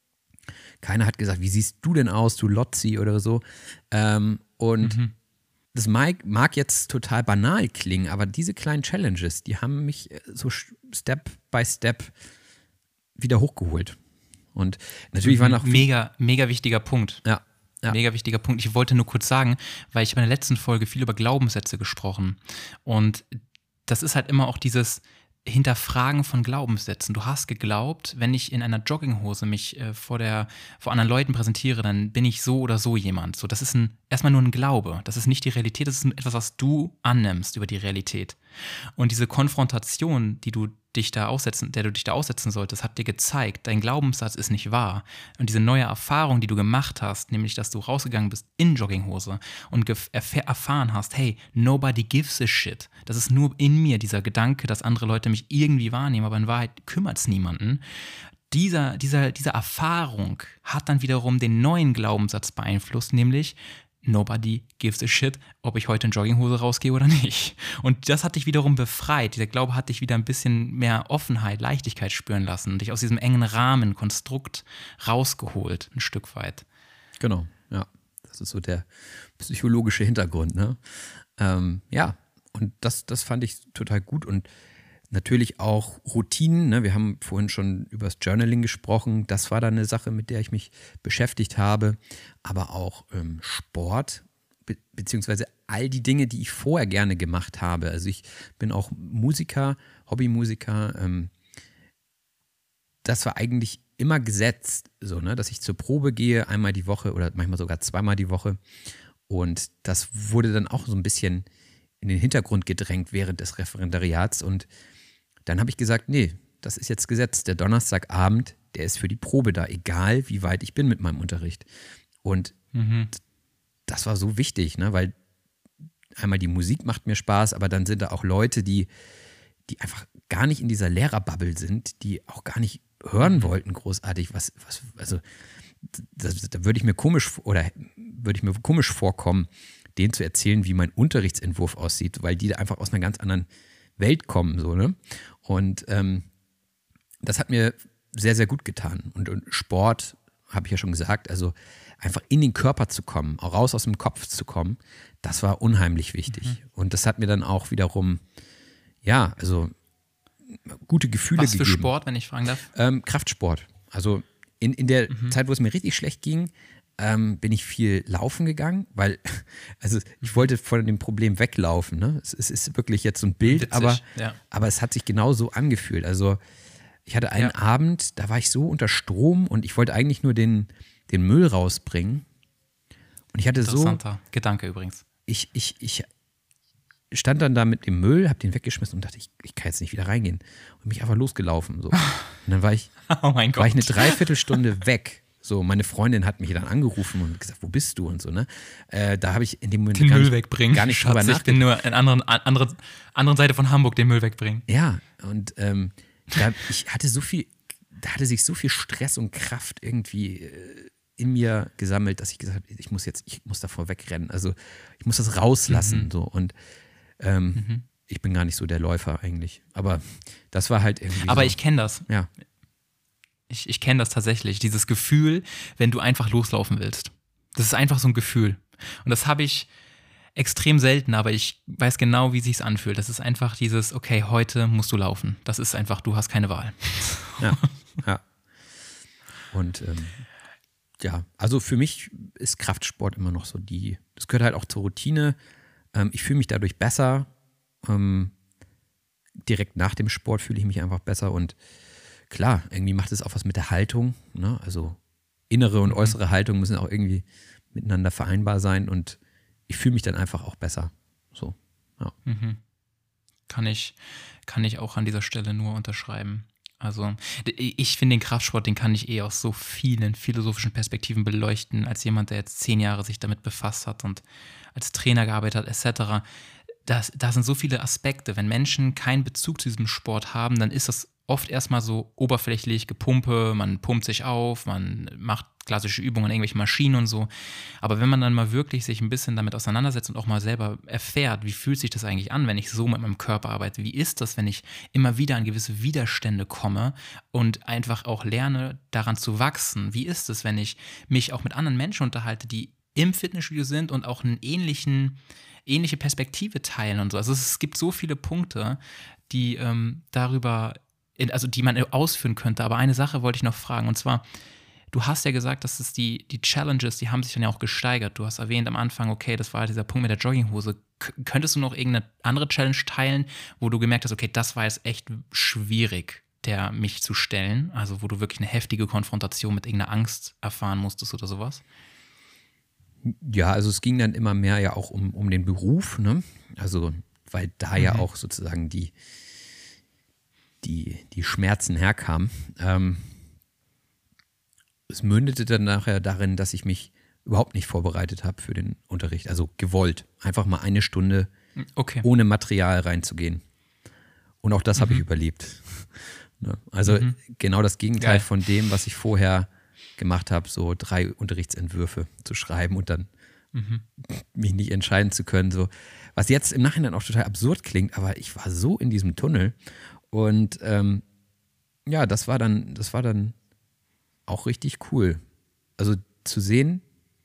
Keiner hat gesagt, wie siehst du denn aus, du Lotzi oder so. Ähm, und mhm. das mag, mag jetzt total banal klingen, aber diese kleinen Challenges, die haben mich so Step by Step wieder hochgeholt. Und natürlich mhm. waren auch... Mega, mega wichtiger Punkt. Ja. Ja. Mega wichtiger Punkt. Ich wollte nur kurz sagen, weil ich habe in der letzten Folge viel über Glaubenssätze gesprochen. Und das ist halt immer auch dieses Hinterfragen von Glaubenssätzen. Du hast geglaubt, wenn ich in einer Jogginghose mich äh, vor, der, vor anderen Leuten präsentiere, dann bin ich so oder so jemand. So, das ist ein, erstmal nur ein Glaube. Das ist nicht die Realität, das ist etwas, was du annimmst über die Realität. Und diese Konfrontation, die du dich da aussetzen, der du dich da aussetzen solltest, hat dir gezeigt, dein Glaubenssatz ist nicht wahr. Und diese neue Erfahrung, die du gemacht hast, nämlich, dass du rausgegangen bist in Jogginghose und gef- erf- erfahren hast, hey, nobody gives a shit. Das ist nur in mir, dieser Gedanke, dass andere Leute mich irgendwie wahrnehmen, aber in Wahrheit kümmert es niemanden. Dieser, dieser, diese Erfahrung hat dann wiederum den neuen Glaubenssatz beeinflusst, nämlich nobody gives a shit, ob ich heute in Jogginghose rausgehe oder nicht. Und das hat dich wiederum befreit. Dieser Glaube hat dich wieder ein bisschen mehr Offenheit, Leichtigkeit spüren lassen und dich aus diesem engen Rahmen, Konstrukt rausgeholt, ein Stück weit. Genau, ja. Das ist so der psychologische Hintergrund, ne? Ähm, ja, und das, das fand ich total gut und natürlich auch Routinen, ne? Wir haben vorhin schon über das Journaling gesprochen. Das war dann eine Sache, mit der ich mich beschäftigt habe. Aber auch ähm, Sport, be- beziehungsweise all die Dinge, die ich vorher gerne gemacht habe. Also ich bin auch Musiker, Hobbymusiker. Ähm, das war eigentlich immer gesetzt, so, ne? Dass ich zur Probe gehe, einmal die Woche oder manchmal sogar zweimal die Woche. Und das wurde dann auch so ein bisschen in den Hintergrund gedrängt während des Referendariats und dann habe ich gesagt, nee, das ist jetzt Gesetz. Der Donnerstagabend, der ist für die Probe da, egal wie weit ich bin mit meinem Unterricht. Und mhm. das war so wichtig, ne? Weil einmal die Musik macht mir Spaß, aber dann sind da auch Leute, die, die einfach gar nicht in dieser Lehrerbubble sind, die auch gar nicht hören wollten großartig, was, was also da, da würde ich mir komisch oder würde ich mir komisch vorkommen, denen zu erzählen, wie mein Unterrichtsentwurf aussieht, weil die da einfach aus einer ganz anderen Welt kommen, so, ne? Und ähm, das hat mir sehr, sehr gut getan. Und, und Sport, habe ich ja schon gesagt, also einfach in den Körper zu kommen, auch raus aus dem Kopf zu kommen, das war unheimlich wichtig. Mhm. Und das hat mir dann auch wiederum, ja, also gute Gefühle Was gegeben. Was für Sport, wenn ich fragen darf? Ähm, Kraftsport. Also in, in der mhm. Zeit, wo es mir richtig schlecht ging, ähm, bin ich viel laufen gegangen, weil, also ich wollte von dem Problem weglaufen. Ne? Es, es ist wirklich jetzt so ein Bild, Witzig, aber, ja. aber es hat sich genau so angefühlt. Also ich hatte einen ja. Abend, da war ich so unter Strom und ich wollte eigentlich nur den, den Müll rausbringen. Und ich hatte so. Interessanter Gedanke übrigens. Ich, ich, ich stand dann da mit dem Müll, hab den weggeschmissen und dachte, ich, ich kann jetzt nicht wieder reingehen. Und mich einfach losgelaufen. So. Und dann war ich, oh mein Gott. war ich eine Dreiviertelstunde weg. So, meine Freundin hat mich dann angerufen und gesagt, wo bist du und so, ne? Äh, da habe ich in dem Moment den gar Müll nicht, wegbringen. gar nicht Schatz, drüber nachgedacht. Ich bin nur an anderen, anderen, anderen Seite von Hamburg den Müll wegbringen. Ja, und ähm, da, ich hatte so viel, da hatte sich so viel Stress und Kraft irgendwie äh, in mir gesammelt, dass ich gesagt habe, ich muss jetzt, ich muss davor wegrennen. Also ich muss das rauslassen. Mhm. So. Und ähm, Mhm. ich bin gar nicht so der Läufer eigentlich. Aber das war halt irgendwie. Aber so. ich kenne das. Ja. Ich, ich kenne das tatsächlich. Dieses Gefühl, wenn du einfach loslaufen willst. Das ist einfach so ein Gefühl. Und das habe ich extrem selten, aber ich weiß genau, wie es sich anfühlt. Das ist einfach dieses, okay, heute musst du laufen. Das ist einfach, du hast keine Wahl. Ja, ja. Und ähm, ja, also für mich ist Kraftsport immer noch so die, das gehört halt auch zur Routine. Ähm, ich fühle mich dadurch besser. Ähm, direkt nach dem Sport fühle ich mich einfach besser und klar, irgendwie macht es auch was mit der Haltung. Ne? Also innere und äußere Haltung müssen auch irgendwie miteinander vereinbar sein und ich fühle mich dann einfach auch besser. So, ja. Mhm. Kann ich, kann ich auch an dieser Stelle nur unterschreiben. Also ich finde den Kraftsport, den kann ich eh aus so vielen philosophischen Perspektiven beleuchten, als jemand, der jetzt zehn Jahre sich damit befasst hat und als Trainer gearbeitet hat, et cetera. Das, da sind so viele Aspekte. Wenn Menschen keinen Bezug zu diesem Sport haben, dann ist das oft erstmal so oberflächlich Gepumpe, man pumpt sich auf, man macht klassische Übungen an irgendwelchen Maschinen und so. Aber wenn man dann mal wirklich sich ein bisschen damit auseinandersetzt und auch mal selber erfährt, wie fühlt sich das eigentlich an, wenn ich so mit meinem Körper arbeite, wie ist das, wenn ich immer wieder an gewisse Widerstände komme und einfach auch lerne, daran zu wachsen, wie ist es, wenn ich mich auch mit anderen Menschen unterhalte, die im Fitnessstudio sind und auch einen ähnlichen, ähnliche Perspektive teilen und so. Also es gibt so viele Punkte, die ähm, darüber also die man ausführen könnte. Aber eine Sache wollte ich noch fragen, und zwar, du hast ja gesagt, dass es die, die Challenges, die haben sich dann ja auch gesteigert. Du hast erwähnt am Anfang, okay, das war dieser Punkt mit der Jogginghose. K- könntest du noch irgendeine andere Challenge teilen, wo du gemerkt hast, okay, das war jetzt echt schwierig, der mich zu stellen? Also wo du wirklich eine heftige Konfrontation mit irgendeiner Angst erfahren musstest oder sowas? Ja, also es ging dann immer mehr ja auch um, um den Beruf, ne? Also weil da mhm. ja auch sozusagen die Die, die Schmerzen herkamen. Ähm, es mündete dann nachher darin, dass ich mich überhaupt nicht vorbereitet habe für den Unterricht. Also gewollt. Einfach mal eine Stunde okay. ohne Material reinzugehen. Und auch das mhm. habe ich überlebt. Also mhm. genau das Gegenteil Geil. Von dem, was ich vorher gemacht habe, so drei Unterrichtsentwürfe zu schreiben und dann mhm. mich nicht entscheiden zu können. So. Was jetzt im Nachhinein auch total absurd klingt, aber ich war so in diesem Tunnel. Und ähm, ja, das war dann, das war dann auch richtig cool. Also zu sehen,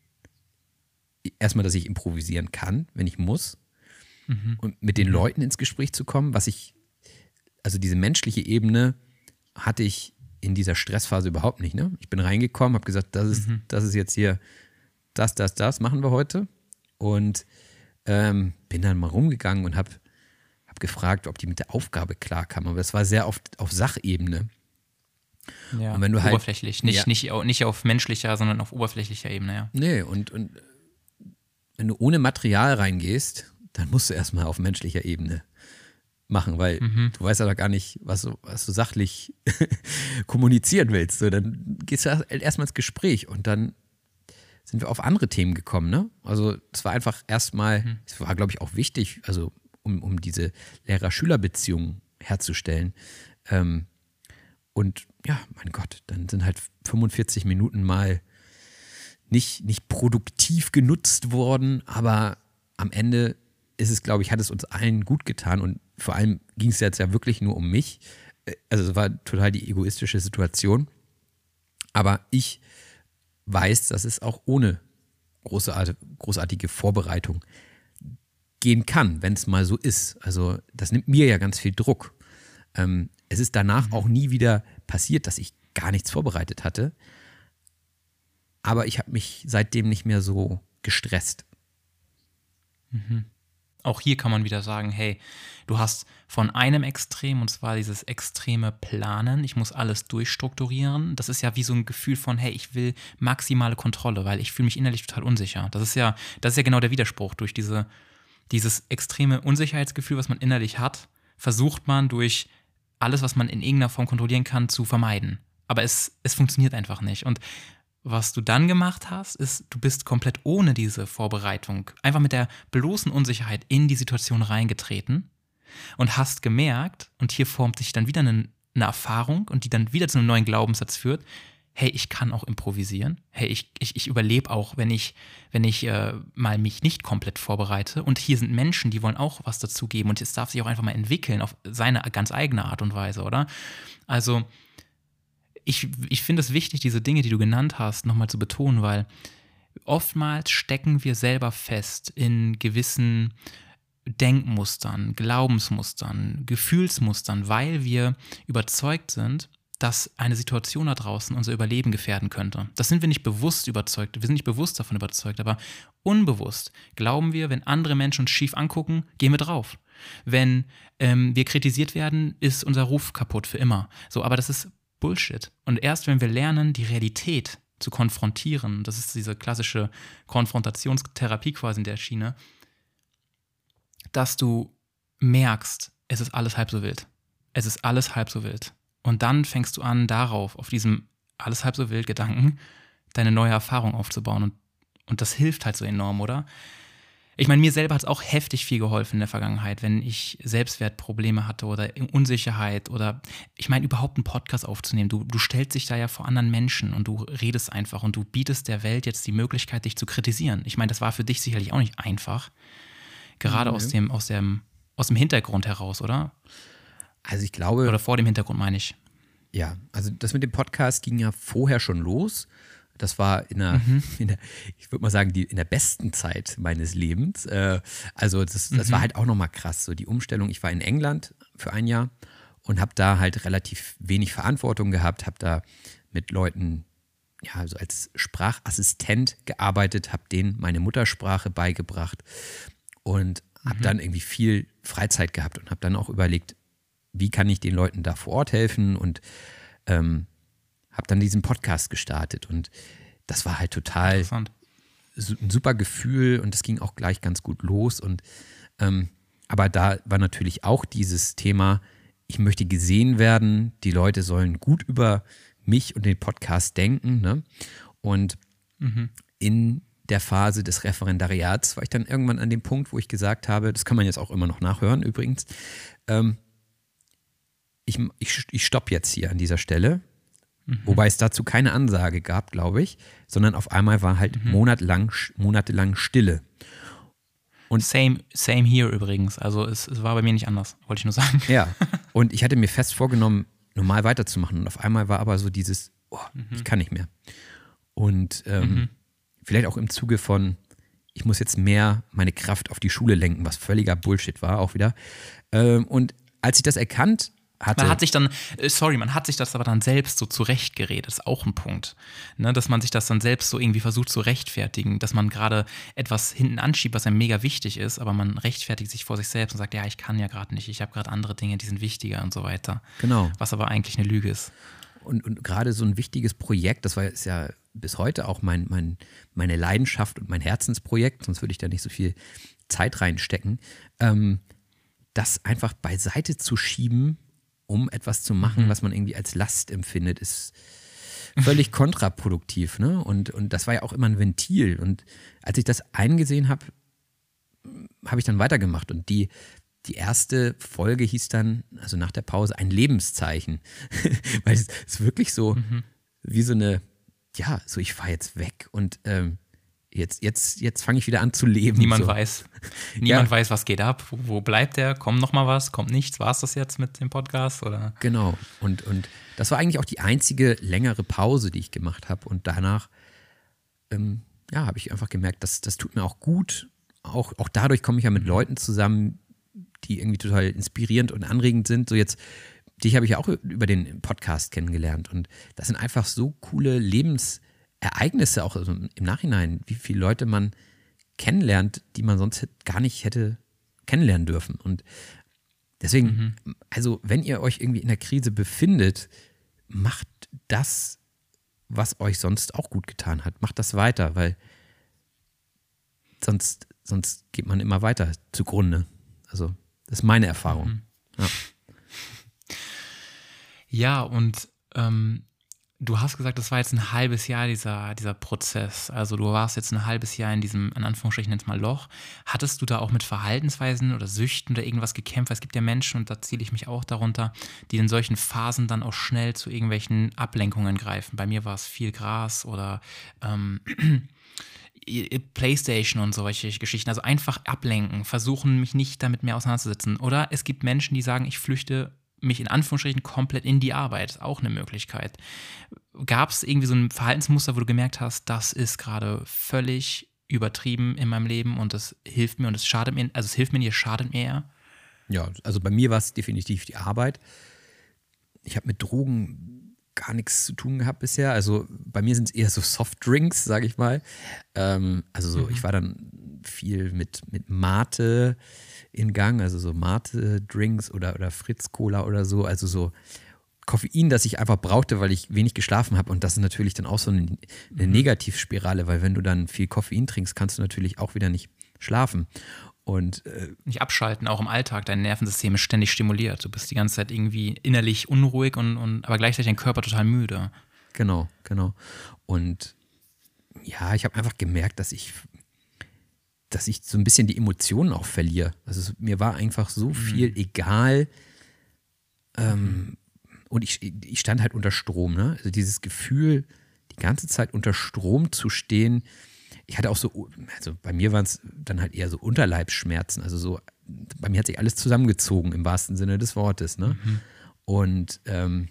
erstmal, dass ich improvisieren kann, wenn ich muss, mhm. und mit den Leuten ins Gespräch zu kommen, was ich, also diese menschliche Ebene hatte ich in dieser Stressphase überhaupt nicht. Ne? Ich bin reingekommen, habe gesagt, das ist, mhm. das ist jetzt hier, das, das, das machen wir heute. Und ähm, bin dann mal rumgegangen und habe gefragt, ob die mit der Aufgabe klarkamen. Aber das war sehr oft auf Sachebene. Ja, und wenn du oberflächlich. Halt, nicht, ja. nicht, nicht auf menschlicher, sondern auf oberflächlicher Ebene, ja. Nee, und, und wenn du ohne Material reingehst, dann musst du erstmal auf menschlicher Ebene machen, weil mhm. du weißt ja doch gar nicht, was du, was du sachlich kommunizieren willst. So, dann gehst du erstmal ins Gespräch und dann sind wir auf andere Themen gekommen. Ne? Also es war einfach erstmal, mhm. es war, glaube ich, auch wichtig, also Um, um diese Lehrer-Schüler-Beziehung herzustellen. Ähm, und ja, mein Gott, dann sind halt fünfundvierzig Minuten mal nicht, nicht produktiv genutzt worden, aber am Ende ist es, glaube ich, hat es uns allen gut getan und vor allem ging es jetzt ja wirklich nur um mich. Also es war total die egoistische Situation, aber ich weiß, dass es auch ohne großartige, großartige Vorbereitung gehen kann, wenn es mal so ist. Also das nimmt mir ja ganz viel Druck. Ähm, es ist danach mhm. auch nie wieder passiert, dass ich gar nichts vorbereitet hatte. Aber ich habe mich seitdem nicht mehr so gestresst. Mhm. Auch hier kann man wieder sagen, hey, du hast von einem Extrem, und zwar dieses extreme Planen, ich muss alles durchstrukturieren. Das ist ja wie so ein Gefühl von, hey, ich will maximale Kontrolle, weil ich fühle mich innerlich total unsicher. Das ist ja, das ist ja genau der Widerspruch. Durch diese Dieses extreme Unsicherheitsgefühl, was man innerlich hat, versucht man durch alles, was man in irgendeiner Form kontrollieren kann, zu vermeiden. Aber es, es funktioniert einfach nicht. Und was du dann gemacht hast, ist, du bist komplett ohne diese Vorbereitung, einfach mit der bloßen Unsicherheit in die Situation reingetreten und hast gemerkt, und hier formt sich dann wieder eine, eine Erfahrung und die dann wieder zu einem neuen Glaubenssatz führt, hey, ich kann auch improvisieren. Hey, ich, ich, ich überlebe auch, wenn ich, wenn ich äh, mal mich nicht komplett vorbereite. Und hier sind Menschen, die wollen auch was dazugeben. Und es darf sich auch einfach mal entwickeln auf seine ganz eigene Art und Weise, oder? Also ich, ich finde es wichtig, diese Dinge, die du genannt hast, nochmal zu betonen, weil oftmals stecken wir selber fest in gewissen Denkmustern, Glaubensmustern, Gefühlsmustern, weil wir überzeugt sind, dass eine Situation da draußen unser Überleben gefährden könnte. Das sind wir nicht bewusst überzeugt, wir sind nicht bewusst davon überzeugt, aber unbewusst glauben wir, wenn andere Menschen uns schief angucken, gehen wir drauf. Wenn ähm, wir kritisiert werden, ist unser Ruf kaputt für immer. So, aber das ist Bullshit. Und erst wenn wir lernen, die Realität zu konfrontieren, das ist diese klassische Konfrontationstherapie quasi in der Schiene, dass du merkst, es ist alles halb so wild. Es ist alles halb so wild. Und dann fängst du an, darauf, auf diesem alles halb so wild Gedanken, deine neue Erfahrung aufzubauen. Und, und das hilft halt so enorm, oder? Ich meine, mir selber hat es auch heftig viel geholfen in der Vergangenheit, wenn ich Selbstwertprobleme hatte oder Unsicherheit oder, ich meine, überhaupt einen Podcast aufzunehmen. Du, du stellst dich da ja vor anderen Menschen und du redest einfach und du bietest der Welt jetzt die Möglichkeit, dich zu kritisieren. Ich meine, das war für dich sicherlich auch nicht einfach. Gerade Mhm. aus dem, aus dem, aus dem Hintergrund heraus, oder? Also ich glaube. Oder vor dem Hintergrund, meine ich. Ja, also das mit dem Podcast ging ja vorher schon los. Das war in der, mhm. in der ich würde mal sagen, die, in der besten Zeit meines Lebens. Äh, also das, das mhm. war halt auch nochmal krass, so die Umstellung. Ich war in England für ein Jahr und habe da halt relativ wenig Verantwortung gehabt, habe da mit Leuten, ja, also als Sprachassistent gearbeitet, habe denen meine Muttersprache beigebracht und habe mhm. dann irgendwie viel Freizeit gehabt und habe dann auch überlegt, wie kann ich den Leuten da vor Ort helfen und ähm, habe dann diesen Podcast gestartet und das war halt total ein super Gefühl und das ging auch gleich ganz gut los und ähm, aber da war natürlich auch dieses Thema, ich möchte gesehen werden, die Leute sollen gut über mich und den Podcast denken, ne? Und mhm. in der Phase des Referendariats war ich dann irgendwann an dem Punkt, wo ich gesagt habe, das kann man jetzt auch immer noch nachhören übrigens, ähm, ich, ich, ich stoppe jetzt hier an dieser Stelle, mhm. wobei es dazu keine Ansage gab, glaube ich, sondern auf einmal war halt mhm. monatelang, monatelang Stille. Und same, same here übrigens, also es, es war bei mir nicht anders, wollte ich nur sagen. Ja, und ich hatte mir fest vorgenommen, normal weiterzumachen und auf einmal war aber so dieses, oh, mhm. ich kann nicht mehr. Und ähm, mhm. vielleicht auch im Zuge von, ich muss jetzt mehr meine Kraft auf die Schule lenken, was völliger Bullshit war auch wieder. Ähm, und als ich das erkannt hatte. Man hat sich dann, sorry, man hat sich das aber dann selbst so zurechtgeredet, ist auch ein Punkt. Ne, dass man sich das dann selbst so irgendwie versucht zu rechtfertigen, dass man gerade etwas hinten anschiebt, was einem mega wichtig ist, aber man rechtfertigt sich vor sich selbst und sagt, ja, ich kann ja gerade nicht, ich habe gerade andere Dinge, die sind wichtiger und so weiter. Genau. Was aber eigentlich eine Lüge ist. Und, und gerade so ein wichtiges Projekt, das war ist ja bis heute auch mein, mein, meine Leidenschaft und mein Herzensprojekt, sonst würde ich da nicht so viel Zeit reinstecken, ähm, das einfach beiseite zu schieben, um etwas zu machen, mhm. was man irgendwie als Last empfindet, ist völlig kontraproduktiv. Ne? Und, und das war ja auch immer ein Ventil. Und als ich das eingesehen habe, habe ich dann weitergemacht. Und die, die erste Folge hieß dann, also nach der Pause, ein Lebenszeichen. Weil es ist wirklich so mhm. wie so eine, ja, so ich fahre jetzt weg und ähm, Jetzt, jetzt, jetzt fange ich wieder an zu leben. Niemand so. weiß. Niemand ja. weiß, was geht ab. Wo, wo bleibt der? Kommt noch mal was? Kommt nichts? War es das jetzt mit dem Podcast? Oder? Genau. Und, und das war eigentlich auch die einzige längere Pause, die ich gemacht habe. Und danach ähm, ja, habe ich einfach gemerkt, das, das tut mir auch gut. Auch, auch dadurch komme ich ja mit mhm. Leuten zusammen, die irgendwie total inspirierend und anregend sind. So jetzt, dich habe ich ja auch über den Podcast kennengelernt. Und das sind einfach so coole Lebens- Ereignisse auch also im Nachhinein, wie viele Leute man kennenlernt, die man sonst gar nicht hätte kennenlernen dürfen. Und deswegen, mhm. also wenn ihr euch irgendwie in der Krise befindet, macht das, was euch sonst auch gut getan hat. Macht das weiter, weil sonst, sonst geht man immer weiter zugrunde. Also das ist meine Erfahrung. Mhm. Ja. Ja, und ähm Du hast gesagt, das war jetzt ein halbes Jahr dieser, dieser Prozess. Also du warst jetzt ein halbes Jahr in diesem, in Anführungsstrichen jetzt mal Loch. Hattest du da auch mit Verhaltensweisen oder Süchten oder irgendwas gekämpft? Weil es gibt ja Menschen, und da zähle ich mich auch darunter, die in solchen Phasen dann auch schnell zu irgendwelchen Ablenkungen greifen. Bei mir war es viel Gras oder ähm, Playstation und solche Geschichten. Also einfach ablenken, versuchen mich nicht damit mehr auseinanderzusetzen. Oder es gibt Menschen, die sagen, ich flüchte mich in Anführungsstrichen komplett in die Arbeit. Ist auch eine Möglichkeit. Gab es irgendwie so ein Verhaltensmuster, wo du gemerkt hast, das ist gerade völlig übertrieben in meinem Leben und das hilft mir und es schadet mir, also es hilft mir nicht, es schadet mir eher? Ja, also bei mir war es definitiv die Arbeit. Ich habe mit Drogen gar nichts zu tun gehabt bisher. Also bei mir sind es eher so Softdrinks, sage ich mal. Ähm, also so, mhm. ich war dann viel mit, mit Mate in Gang, also so Mate-Drinks oder, oder Fritz-Cola oder so, also so Koffein, das ich einfach brauchte, weil ich wenig geschlafen habe und das ist natürlich dann auch so eine, eine Negativspirale, weil wenn du dann viel Koffein trinkst, kannst du natürlich auch wieder nicht schlafen und äh, nicht abschalten, auch im Alltag, dein Nervensystem ist ständig stimuliert, du bist die ganze Zeit irgendwie innerlich unruhig und, und aber gleichzeitig dein Körper total müde. Genau, genau und ja, ich habe einfach gemerkt, dass ich dass ich so ein bisschen die Emotionen auch verliere. Also es, mir war einfach so viel mhm. egal. Ähm, und ich, ich stand halt unter Strom. Ne? Also dieses Gefühl, die ganze Zeit unter Strom zu stehen. Ich hatte auch so, also bei mir waren es dann halt eher so Unterleibsschmerzen. Also so, bei mir hat sich alles zusammengezogen im wahrsten Sinne des Wortes. Ne? Mhm. Und ähm,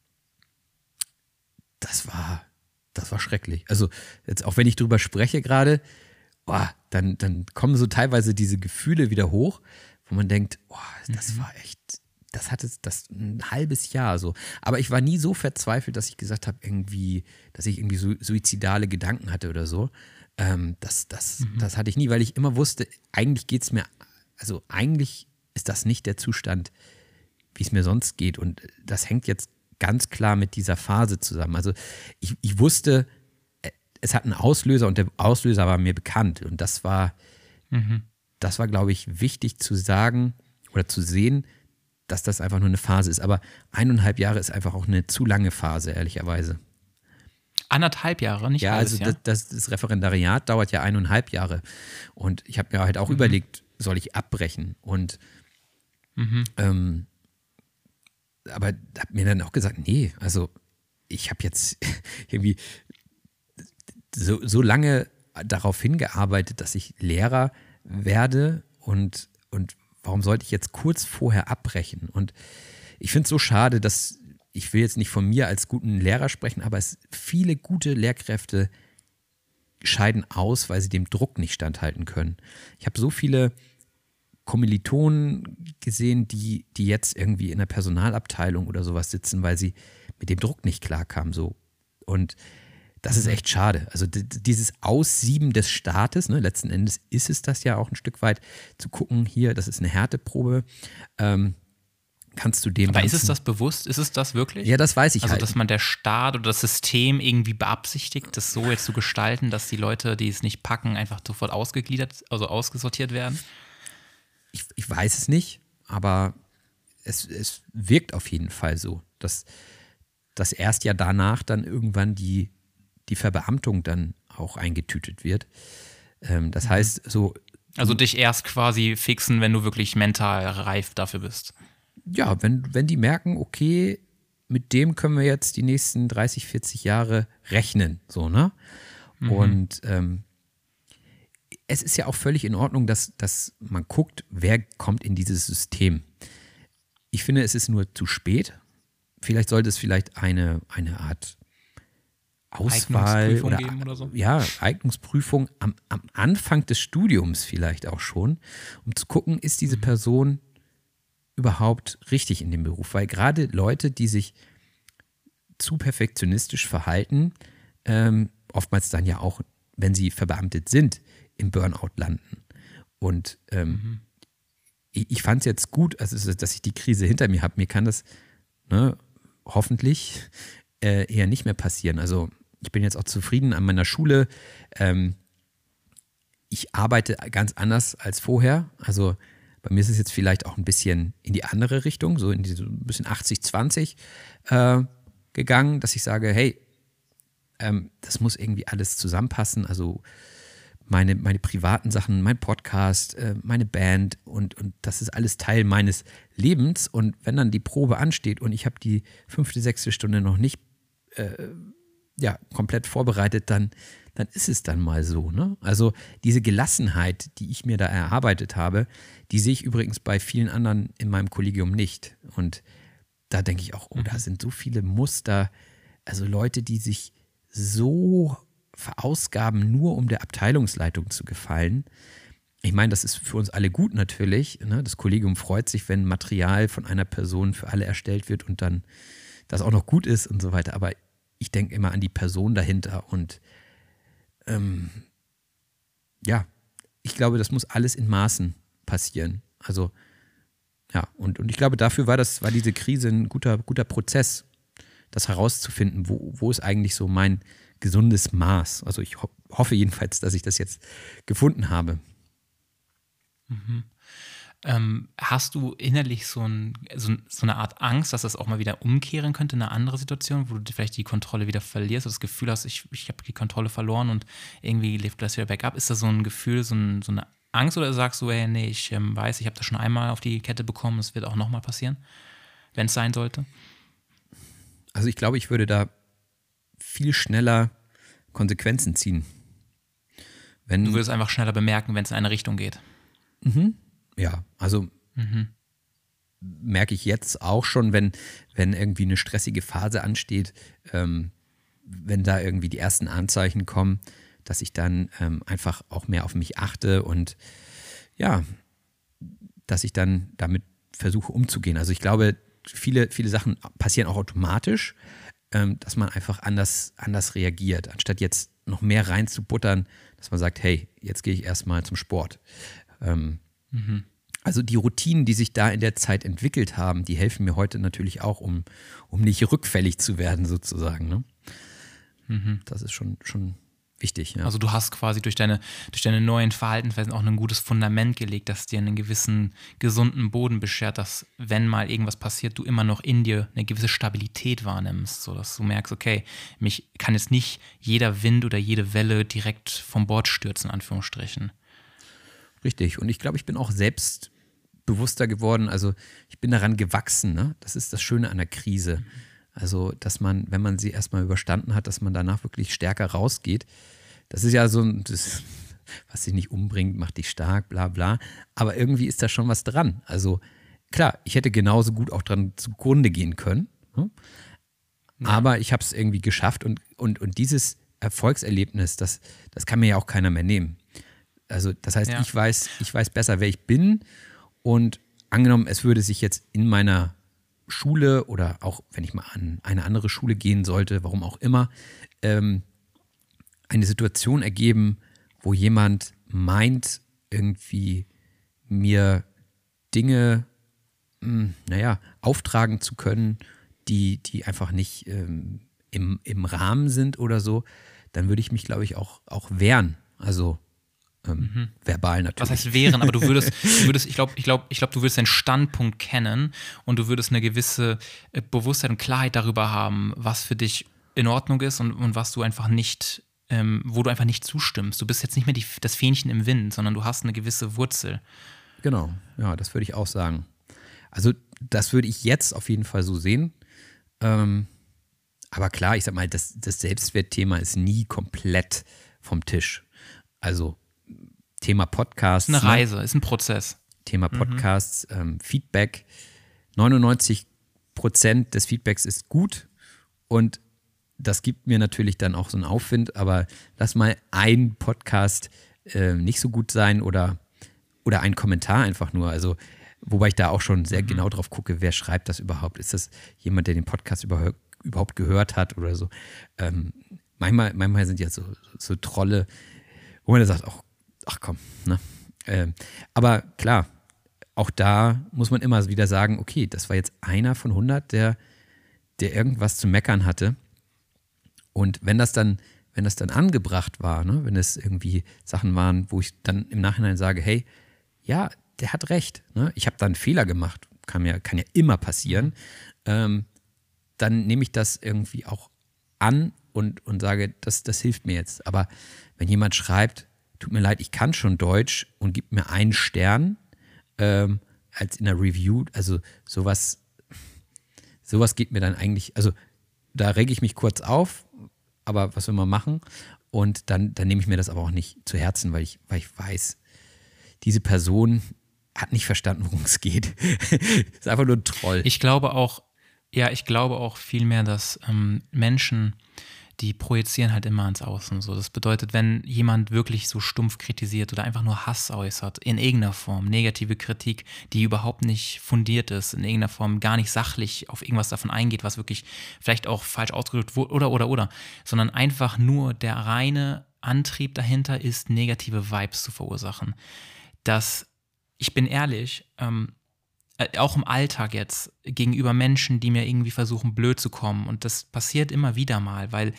das war, das war schrecklich. Also jetzt auch wenn ich drüber spreche gerade, boah, dann, dann kommen so teilweise diese Gefühle wieder hoch, wo man denkt, boah, das mhm. war echt, das hatte das ein halbes Jahr so. Aber ich war nie so verzweifelt, dass ich gesagt habe, irgendwie, dass ich irgendwie so suizidale Gedanken hatte oder so. Ähm, das, das, mhm. das hatte ich nie, weil ich immer wusste, eigentlich geht es mir, also eigentlich ist das nicht der Zustand, wie es mir sonst geht. Und das hängt jetzt ganz klar mit dieser Phase zusammen. Also ich, ich wusste, es hat einen Auslöser und der Auslöser war mir bekannt. Und das war, mhm. das war, glaube ich, wichtig zu sagen oder zu sehen, dass das einfach nur eine Phase ist. Aber eineinhalb Jahre ist einfach auch eine zu lange Phase, ehrlicherweise. Anderthalb Jahre, nicht Ja, also Jahr? Das, das Referendariat dauert ja eineinhalb Jahre. Und ich habe mir halt auch mhm. überlegt, soll ich abbrechen? Und mhm. ähm, aber habe mir dann auch gesagt, nee, also ich habe jetzt irgendwie so, so lange darauf hingearbeitet, dass ich Lehrer werde und, und warum sollte ich jetzt kurz vorher abbrechen? Und ich finde es so schade, dass, ich will jetzt nicht von mir als guten Lehrer sprechen, aber es viele gute Lehrkräfte scheiden aus, weil sie dem Druck nicht standhalten können. Ich habe so viele Kommilitonen gesehen, die, die jetzt irgendwie in der Personalabteilung oder sowas sitzen, weil sie mit dem Druck nicht klarkamen. So. Und das ist echt schade. Also d- dieses Aussieben des Staates, ne, letzten Endes ist es das ja auch ein Stück weit, zu gucken, hier, das ist eine Härteprobe, ähm, kannst du dem Aber Ganzen, ist es das bewusst? Ist es das wirklich? Ja, das weiß ich also, halt. Also, dass man der Staat oder das System irgendwie beabsichtigt, das so jetzt zu gestalten, dass die Leute, die es nicht packen, einfach sofort ausgegliedert, also ausgesortiert werden? Ich, ich weiß es nicht, aber es, es wirkt auf jeden Fall so, dass, dass erst ja danach dann irgendwann die die Verbeamtung dann auch eingetütet wird. Ähm, das mhm. heißt, so. Also dich erst quasi fixen, wenn du wirklich mental reif dafür bist. Ja, wenn, wenn die merken, okay, mit dem können wir jetzt die nächsten dreißig, vierzig Jahre rechnen, so, ne? Mhm. Und ähm, es ist ja auch völlig in Ordnung, dass, dass man guckt, wer kommt in dieses System. Ich finde, es ist nur zu spät. Vielleicht sollte es vielleicht eine, eine Art Auswahl oder, oder so. Ja, Eignungsprüfung am, am Anfang des Studiums vielleicht auch schon, um zu gucken, ist diese Person überhaupt richtig in dem Beruf? Weil gerade Leute, die sich zu perfektionistisch verhalten, ähm, oftmals dann ja auch, wenn sie verbeamtet sind, im Burnout landen. Und ähm, mhm. ich, ich fand es jetzt gut, also, dass ich die Krise hinter mir habe. Mir kann das ne, hoffentlich äh, eher nicht mehr passieren. Also ich bin jetzt auch zufrieden an meiner Schule. Ähm, ich arbeite ganz anders als vorher. Also bei mir ist es jetzt vielleicht auch ein bisschen in die andere Richtung, so in diese so ein bisschen achtzig zwanzig. Äh, gegangen, dass ich sage, hey, ähm, das muss irgendwie alles zusammenpassen. Also meine, meine privaten Sachen, mein Podcast, äh, meine Band und, und das ist alles Teil meines Lebens. Und wenn dann die Probe ansteht und ich habe die fünfte, sechste Stunde noch nicht äh, ja, komplett vorbereitet, dann, dann ist es dann mal so. Ne? Also diese Gelassenheit, die ich mir da erarbeitet habe, die sehe ich übrigens bei vielen anderen in meinem Kollegium nicht. Und da denke ich auch, oh, da sind so viele Muster, also Leute, die sich so verausgaben, nur um der Abteilungsleitung zu gefallen. Ich meine, das ist für uns alle gut natürlich. Ne? Das Kollegium freut sich, wenn Material von einer Person für alle erstellt wird und dann das auch noch gut ist und so weiter. Aber ich denke immer an die Person dahinter und ähm, ja, ich glaube, das muss alles in Maßen passieren. Also ja, und, und ich glaube, dafür war das, war diese Krise ein guter, guter Prozess, das herauszufinden, wo, wo ist eigentlich so mein gesundes Maß. Also ich ho- hoffe jedenfalls, dass ich das jetzt gefunden habe. Mhm. Ähm, hast du innerlich so, ein, so, so eine Art Angst, dass das auch mal wieder umkehren könnte in eine andere Situation, wo du vielleicht die Kontrolle wieder verlierst, oder das Gefühl hast, ich, ich habe die Kontrolle verloren und irgendwie lebt das wieder bergab? Ist das so ein Gefühl, so, ein, so eine Angst, oder sagst du, hey, nee, ich ähm, weiß, ich habe das schon einmal auf die Kette bekommen, es wird auch nochmal passieren, wenn es sein sollte? Also ich glaube, ich würde da viel schneller Konsequenzen ziehen. Wenn, Du würdest einfach schneller bemerken, wenn es in eine Richtung geht. Mhm. Ja, also Mhm. merke ich jetzt auch schon, wenn, wenn irgendwie eine stressige Phase ansteht, ähm, wenn da irgendwie die ersten Anzeichen kommen, dass ich dann ähm, einfach auch mehr auf mich achte und ja, dass ich dann damit versuche umzugehen. Also ich glaube, viele, viele Sachen passieren auch automatisch, ähm, dass man einfach anders, anders reagiert, anstatt jetzt noch mehr reinzubuttern, dass man sagt, hey, jetzt gehe ich erstmal zum Sport. Ähm, Mhm. Also die Routinen, die sich da in der Zeit entwickelt haben, die helfen mir heute natürlich auch, um, um nicht rückfällig zu werden sozusagen. Ne? Mhm. Das ist schon, schon wichtig. Ja. Also du hast quasi durch deine, durch deine neuen Verhaltensweisen auch ein gutes Fundament gelegt, das dir einen gewissen gesunden Boden beschert, dass, wenn mal irgendwas passiert, du immer noch in dir eine gewisse Stabilität wahrnimmst, sodass du merkst, okay, mich kann jetzt nicht jeder Wind oder jede Welle direkt vom Bord stürzen, in Anführungsstrichen. Richtig. Und ich glaube, ich bin auch selbstbewusster geworden. Also ich bin daran gewachsen. Ne? Das ist das Schöne an der Krise. Also, dass man, wenn man sie erstmal überstanden hat, dass man danach wirklich stärker rausgeht. Das ist ja so ein, das, was dich nicht umbringt, macht dich stark, bla bla. Aber irgendwie ist da schon was dran. Also klar, ich hätte genauso gut auch dran zugrunde gehen können. Ne? Ja. Aber ich habe es irgendwie geschafft. Und, und, und dieses Erfolgserlebnis, das, das kann mir ja auch keiner mehr nehmen. Also das heißt, ja. ich weiß, ich weiß besser, wer ich bin, und angenommen, es würde sich jetzt in meiner Schule oder auch wenn ich mal an eine andere Schule gehen sollte, warum auch immer, ähm, eine Situation ergeben, wo jemand meint, irgendwie mir Dinge, mh, naja, auftragen zu können, die, die einfach nicht ähm, im, im Rahmen sind oder so, dann würde ich mich, glaube ich, auch, auch wehren. Also Ähm, mhm. verbal natürlich. Was heißt wehren, aber du würdest, du würdest ich glaube, ich glaube, ich glaube, du würdest deinen Standpunkt kennen und du würdest eine gewisse äh, Bewusstheit und Klarheit darüber haben, was für dich in Ordnung ist und, und was du einfach nicht, ähm, wo du einfach nicht zustimmst. Du bist jetzt nicht mehr die, das Fähnchen im Wind, sondern du hast eine gewisse Wurzel. Genau, ja, das würde ich auch sagen. Also das würde ich jetzt auf jeden Fall so sehen. Ähm, aber klar, ich sag mal, das, das Selbstwertthema ist nie komplett vom Tisch. Also Thema Podcasts. Ist eine Reise, ne? Ist ein Prozess. Thema Podcasts, mhm. ähm, Feedback. neunundneunzig Prozent des Feedbacks ist gut und das gibt mir natürlich dann auch so einen Aufwind, aber lass mal ein Podcast äh, nicht so gut sein oder, oder ein Kommentar einfach nur. Also, wobei ich da auch schon sehr mhm. genau drauf gucke, wer schreibt das überhaupt? Ist das jemand, der den Podcast über, überhaupt gehört hat oder so? Ähm, manchmal, manchmal sind ja so, so Trolle, wo man dann sagt, ach, ach komm, ne? Ähm, aber klar, auch da muss man immer wieder sagen, okay, das war jetzt einer von hundert, der, der irgendwas zu meckern hatte. Und wenn das dann, wenn das dann angebracht war, ne, wenn es irgendwie Sachen waren, wo ich dann im Nachhinein sage, hey, ja, der hat recht, ne? Ich habe da einen Fehler gemacht, kann ja, kann ja immer passieren. Ähm, dann nehme ich das irgendwie auch an und, und sage, das, das hilft mir jetzt. Aber wenn jemand schreibt, tut mir leid, ich kann schon Deutsch und gibt mir einen Stern ähm, als in der Review, also sowas, sowas geht mir dann eigentlich, also da rege ich mich kurz auf, aber was will man machen? Und dann, dann nehme ich mir das aber auch nicht zu Herzen, weil ich, weil ich weiß, diese Person hat nicht verstanden, worum es geht. Ist einfach nur ein Troll. Ich glaube auch, ja, ich glaube auch vielmehr, dass ähm, Menschen, die projizieren halt immer ans Außen. So. Das bedeutet, wenn jemand wirklich so stumpf kritisiert oder einfach nur Hass äußert, in irgendeiner Form, negative Kritik, die überhaupt nicht fundiert ist, in irgendeiner Form gar nicht sachlich auf irgendwas davon eingeht, was wirklich vielleicht auch falsch ausgedrückt wurde oder, oder, oder, sondern einfach nur der reine Antrieb dahinter ist, negative Vibes zu verursachen. Das, ich bin ehrlich, ähm, auch im Alltag jetzt, gegenüber Menschen, die mir irgendwie versuchen, blöd zu kommen. Und das passiert immer wieder mal, weil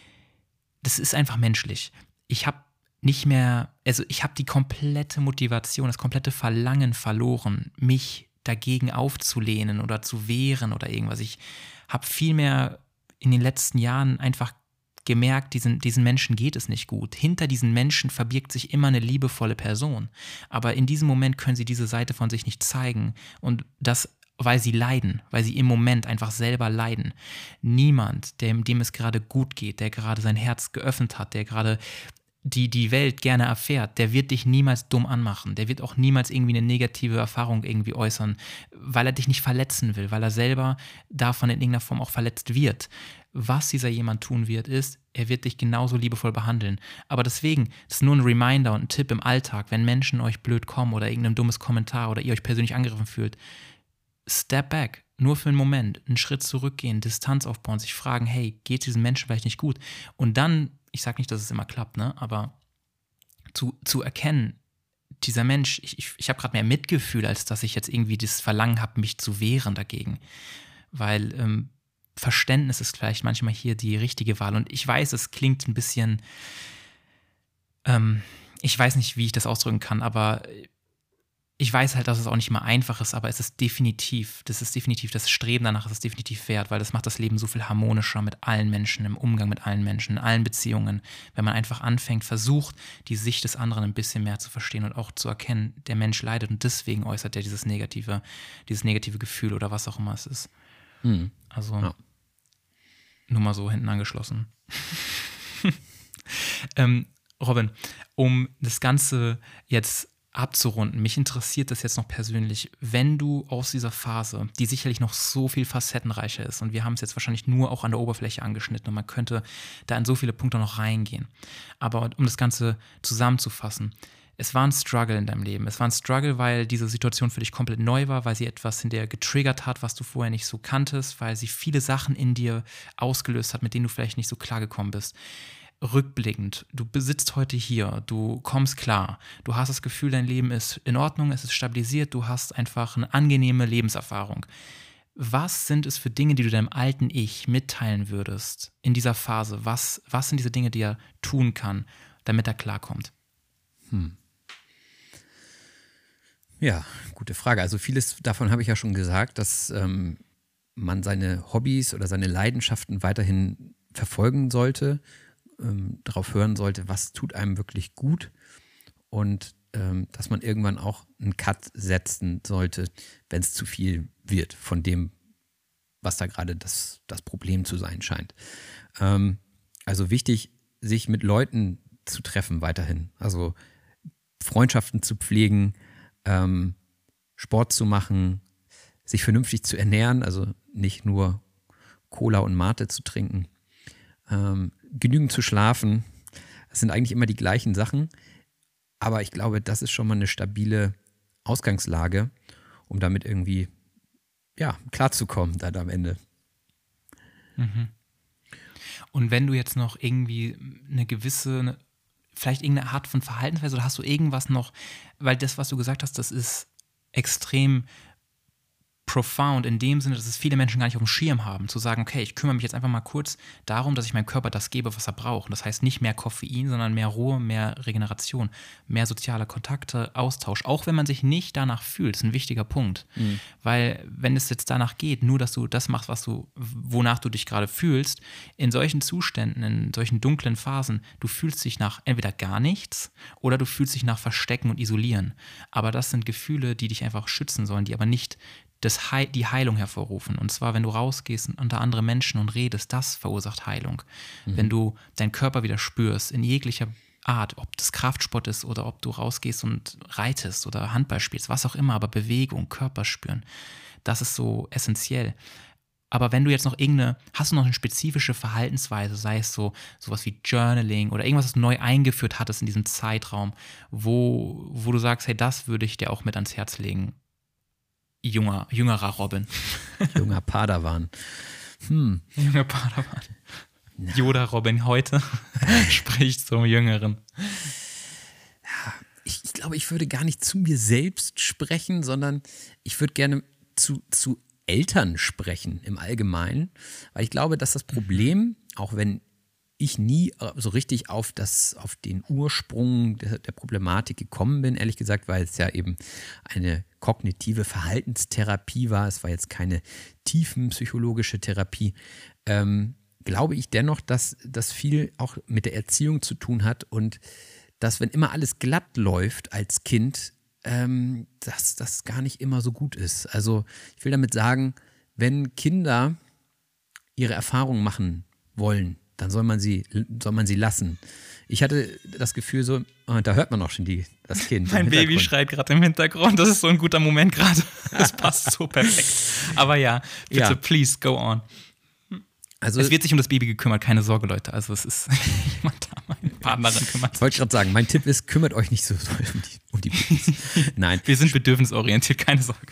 das ist einfach menschlich. Ich habe nicht mehr, also ich habe die komplette Motivation, das komplette Verlangen verloren, mich dagegen aufzulehnen oder zu wehren oder irgendwas. Ich habe vielmehr in den letzten Jahren einfach gemerkt, diesen, diesen Menschen geht es nicht gut. Hinter diesen Menschen verbirgt sich immer eine liebevolle Person. Aber in diesem Moment können sie diese Seite von sich nicht zeigen. Und das, weil sie leiden, weil sie im Moment einfach selber leiden. Niemand, dem, dem es gerade gut geht, der gerade sein Herz geöffnet hat, der gerade die, die Welt gerne erfährt, der wird dich niemals dumm anmachen. Der wird auch niemals irgendwie eine negative Erfahrung irgendwie äußern, weil er dich nicht verletzen will, weil er selber davon in irgendeiner Form auch verletzt wird. Was dieser jemand tun wird, ist, er wird dich genauso liebevoll behandeln. Aber deswegen, das ist nur ein Reminder und ein Tipp im Alltag, wenn Menschen euch blöd kommen oder irgendein dummes Kommentar oder ihr euch persönlich angegriffen fühlt, step back, nur für einen Moment, einen Schritt zurückgehen, Distanz aufbauen, sich fragen, hey, geht diesem Menschen vielleicht nicht gut? Und dann, ich sage nicht, dass es immer klappt, ne, aber zu, zu erkennen, dieser Mensch, ich, ich, ich habe gerade mehr Mitgefühl, als dass ich jetzt irgendwie das Verlangen habe, mich zu wehren dagegen. Weil ähm, Verständnis ist vielleicht manchmal hier die richtige Wahl. Und ich weiß, es klingt ein bisschen, ähm, ich weiß nicht, wie ich das ausdrücken kann, aber ich weiß halt, dass es auch nicht immer einfach ist, aber es ist definitiv, das ist definitiv, das Streben danach ist es definitiv wert, weil das macht das Leben so viel harmonischer mit allen Menschen, im Umgang mit allen Menschen, in allen Beziehungen, wenn man einfach anfängt, versucht, die Sicht des anderen ein bisschen mehr zu verstehen und auch zu erkennen, der Mensch leidet und deswegen äußert er dieses negative, dieses negative Gefühl oder was auch immer es ist. Mhm. Also ja. Nur mal so hinten angeschlossen. ähm, Robin, um das Ganze jetzt abzurunden, mich interessiert das jetzt noch persönlich, wenn du aus dieser Phase, die sicherlich noch so viel facettenreicher ist und wir haben es jetzt wahrscheinlich nur auch an der Oberfläche angeschnitten und man könnte da in so viele Punkte noch reingehen, aber um das Ganze zusammenzufassen, es war ein Struggle in deinem Leben. Es war ein Struggle, weil diese Situation für dich komplett neu war, weil sie etwas in dir getriggert hat, was du vorher nicht so kanntest, weil sie viele Sachen in dir ausgelöst hat, mit denen du vielleicht nicht so klargekommen bist. Rückblickend, du sitzt heute hier, du kommst klar, du hast das Gefühl, dein Leben ist in Ordnung, es ist stabilisiert, du hast einfach eine angenehme Lebenserfahrung. Was sind es für Dinge, die du deinem alten Ich mitteilen würdest in dieser Phase? Was, was sind diese Dinge, die er tun kann, damit er klarkommt? Hm. Ja, gute Frage. Also vieles davon habe ich ja schon gesagt, dass ähm, man seine Hobbys oder seine Leidenschaften weiterhin verfolgen sollte, ähm, darauf hören sollte, was tut einem wirklich gut und ähm, dass man irgendwann auch einen Cut setzen sollte, wenn es zu viel wird von dem, was da gerade das, das Problem zu sein scheint. Ähm, also wichtig, sich mit Leuten zu treffen weiterhin, also Freundschaften zu pflegen, ähm, Sport zu machen, sich vernünftig zu ernähren, also nicht nur Cola und Mate zu trinken, ähm, genügend zu schlafen. Das sind eigentlich immer die gleichen Sachen, aber ich glaube, das ist schon mal eine stabile Ausgangslage, um damit irgendwie ja, klarzukommen dann am Ende. Mhm. Und wenn du jetzt noch irgendwie eine gewisse, eine, vielleicht irgendeine Art von Verhaltensweise oder hast du irgendwas noch, weil das, was du gesagt hast, das ist extrem profound in dem Sinne, dass es viele Menschen gar nicht auf dem Schirm haben, zu sagen, okay, ich kümmere mich jetzt einfach mal kurz darum, dass ich meinem Körper das gebe, was er braucht. Und das heißt nicht mehr Koffein, sondern mehr Ruhe, mehr Regeneration, mehr soziale Kontakte, Austausch, auch wenn man sich nicht danach fühlt, ist ein wichtiger Punkt. Mhm. Weil wenn es jetzt danach geht, nur dass du das machst, was du, wonach du dich gerade fühlst, in solchen Zuständen, in solchen dunklen Phasen, du fühlst dich nach entweder gar nichts oder du fühlst dich nach Verstecken und Isolieren. Aber das sind Gefühle, die dich einfach schützen sollen, die aber nicht das He- die Heilung hervorrufen. Und zwar, wenn du rausgehst unter andere Menschen und redest, das verursacht Heilung. Mhm. Wenn du deinen Körper wieder spürst, in jeglicher Art, ob das Kraftsport ist oder ob du rausgehst und reitest oder Handball spielst, was auch immer, aber Bewegung, Körper spüren, das ist so essentiell. Aber wenn du jetzt noch irgendeine, hast du noch eine spezifische Verhaltensweise, sei es so sowas wie Journaling oder irgendwas, was du neu eingeführt hattest in diesem Zeitraum, wo, wo du sagst, hey, das würde ich dir auch mit ans Herz legen. Junger, jüngerer Robin. Junger Padawan. Hm. Junger Padawan. Yoda Robin heute spricht zum Jüngeren. Ja, ich, ich glaube, ich würde gar nicht zu mir selbst sprechen, sondern ich würde gerne zu, zu Eltern sprechen im Allgemeinen, weil ich glaube, dass das Problem, auch wenn ich nie so richtig auf, das, auf den Ursprung der, der Problematik gekommen bin, ehrlich gesagt, weil es ja eben eine kognitive Verhaltenstherapie war, es war jetzt keine tiefenpsychologische Therapie, ähm, glaube ich dennoch, dass das viel auch mit der Erziehung zu tun hat und dass, wenn immer alles glatt läuft als Kind, ähm, dass das gar nicht immer so gut ist. Also ich will damit sagen, wenn Kinder ihre Erfahrungen machen wollen, dann soll man sie, soll man sie lassen. Ich hatte das Gefühl so, oh, da hört man auch schon die, das Kind. Mein Baby schreit gerade im Hintergrund, das ist so ein guter Moment gerade. Das passt so perfekt. Aber ja, bitte, ja. Please, go on. Also, es wird sich um das Baby gekümmert, keine Sorge, Leute. Also es ist jemand da, meine Partnerin kümmert sich. Ich wollte gerade sagen, mein Tipp ist, kümmert euch nicht so doll um die, um die Babys. Nein. Wir sind bedürfnisorientiert, keine Sorge.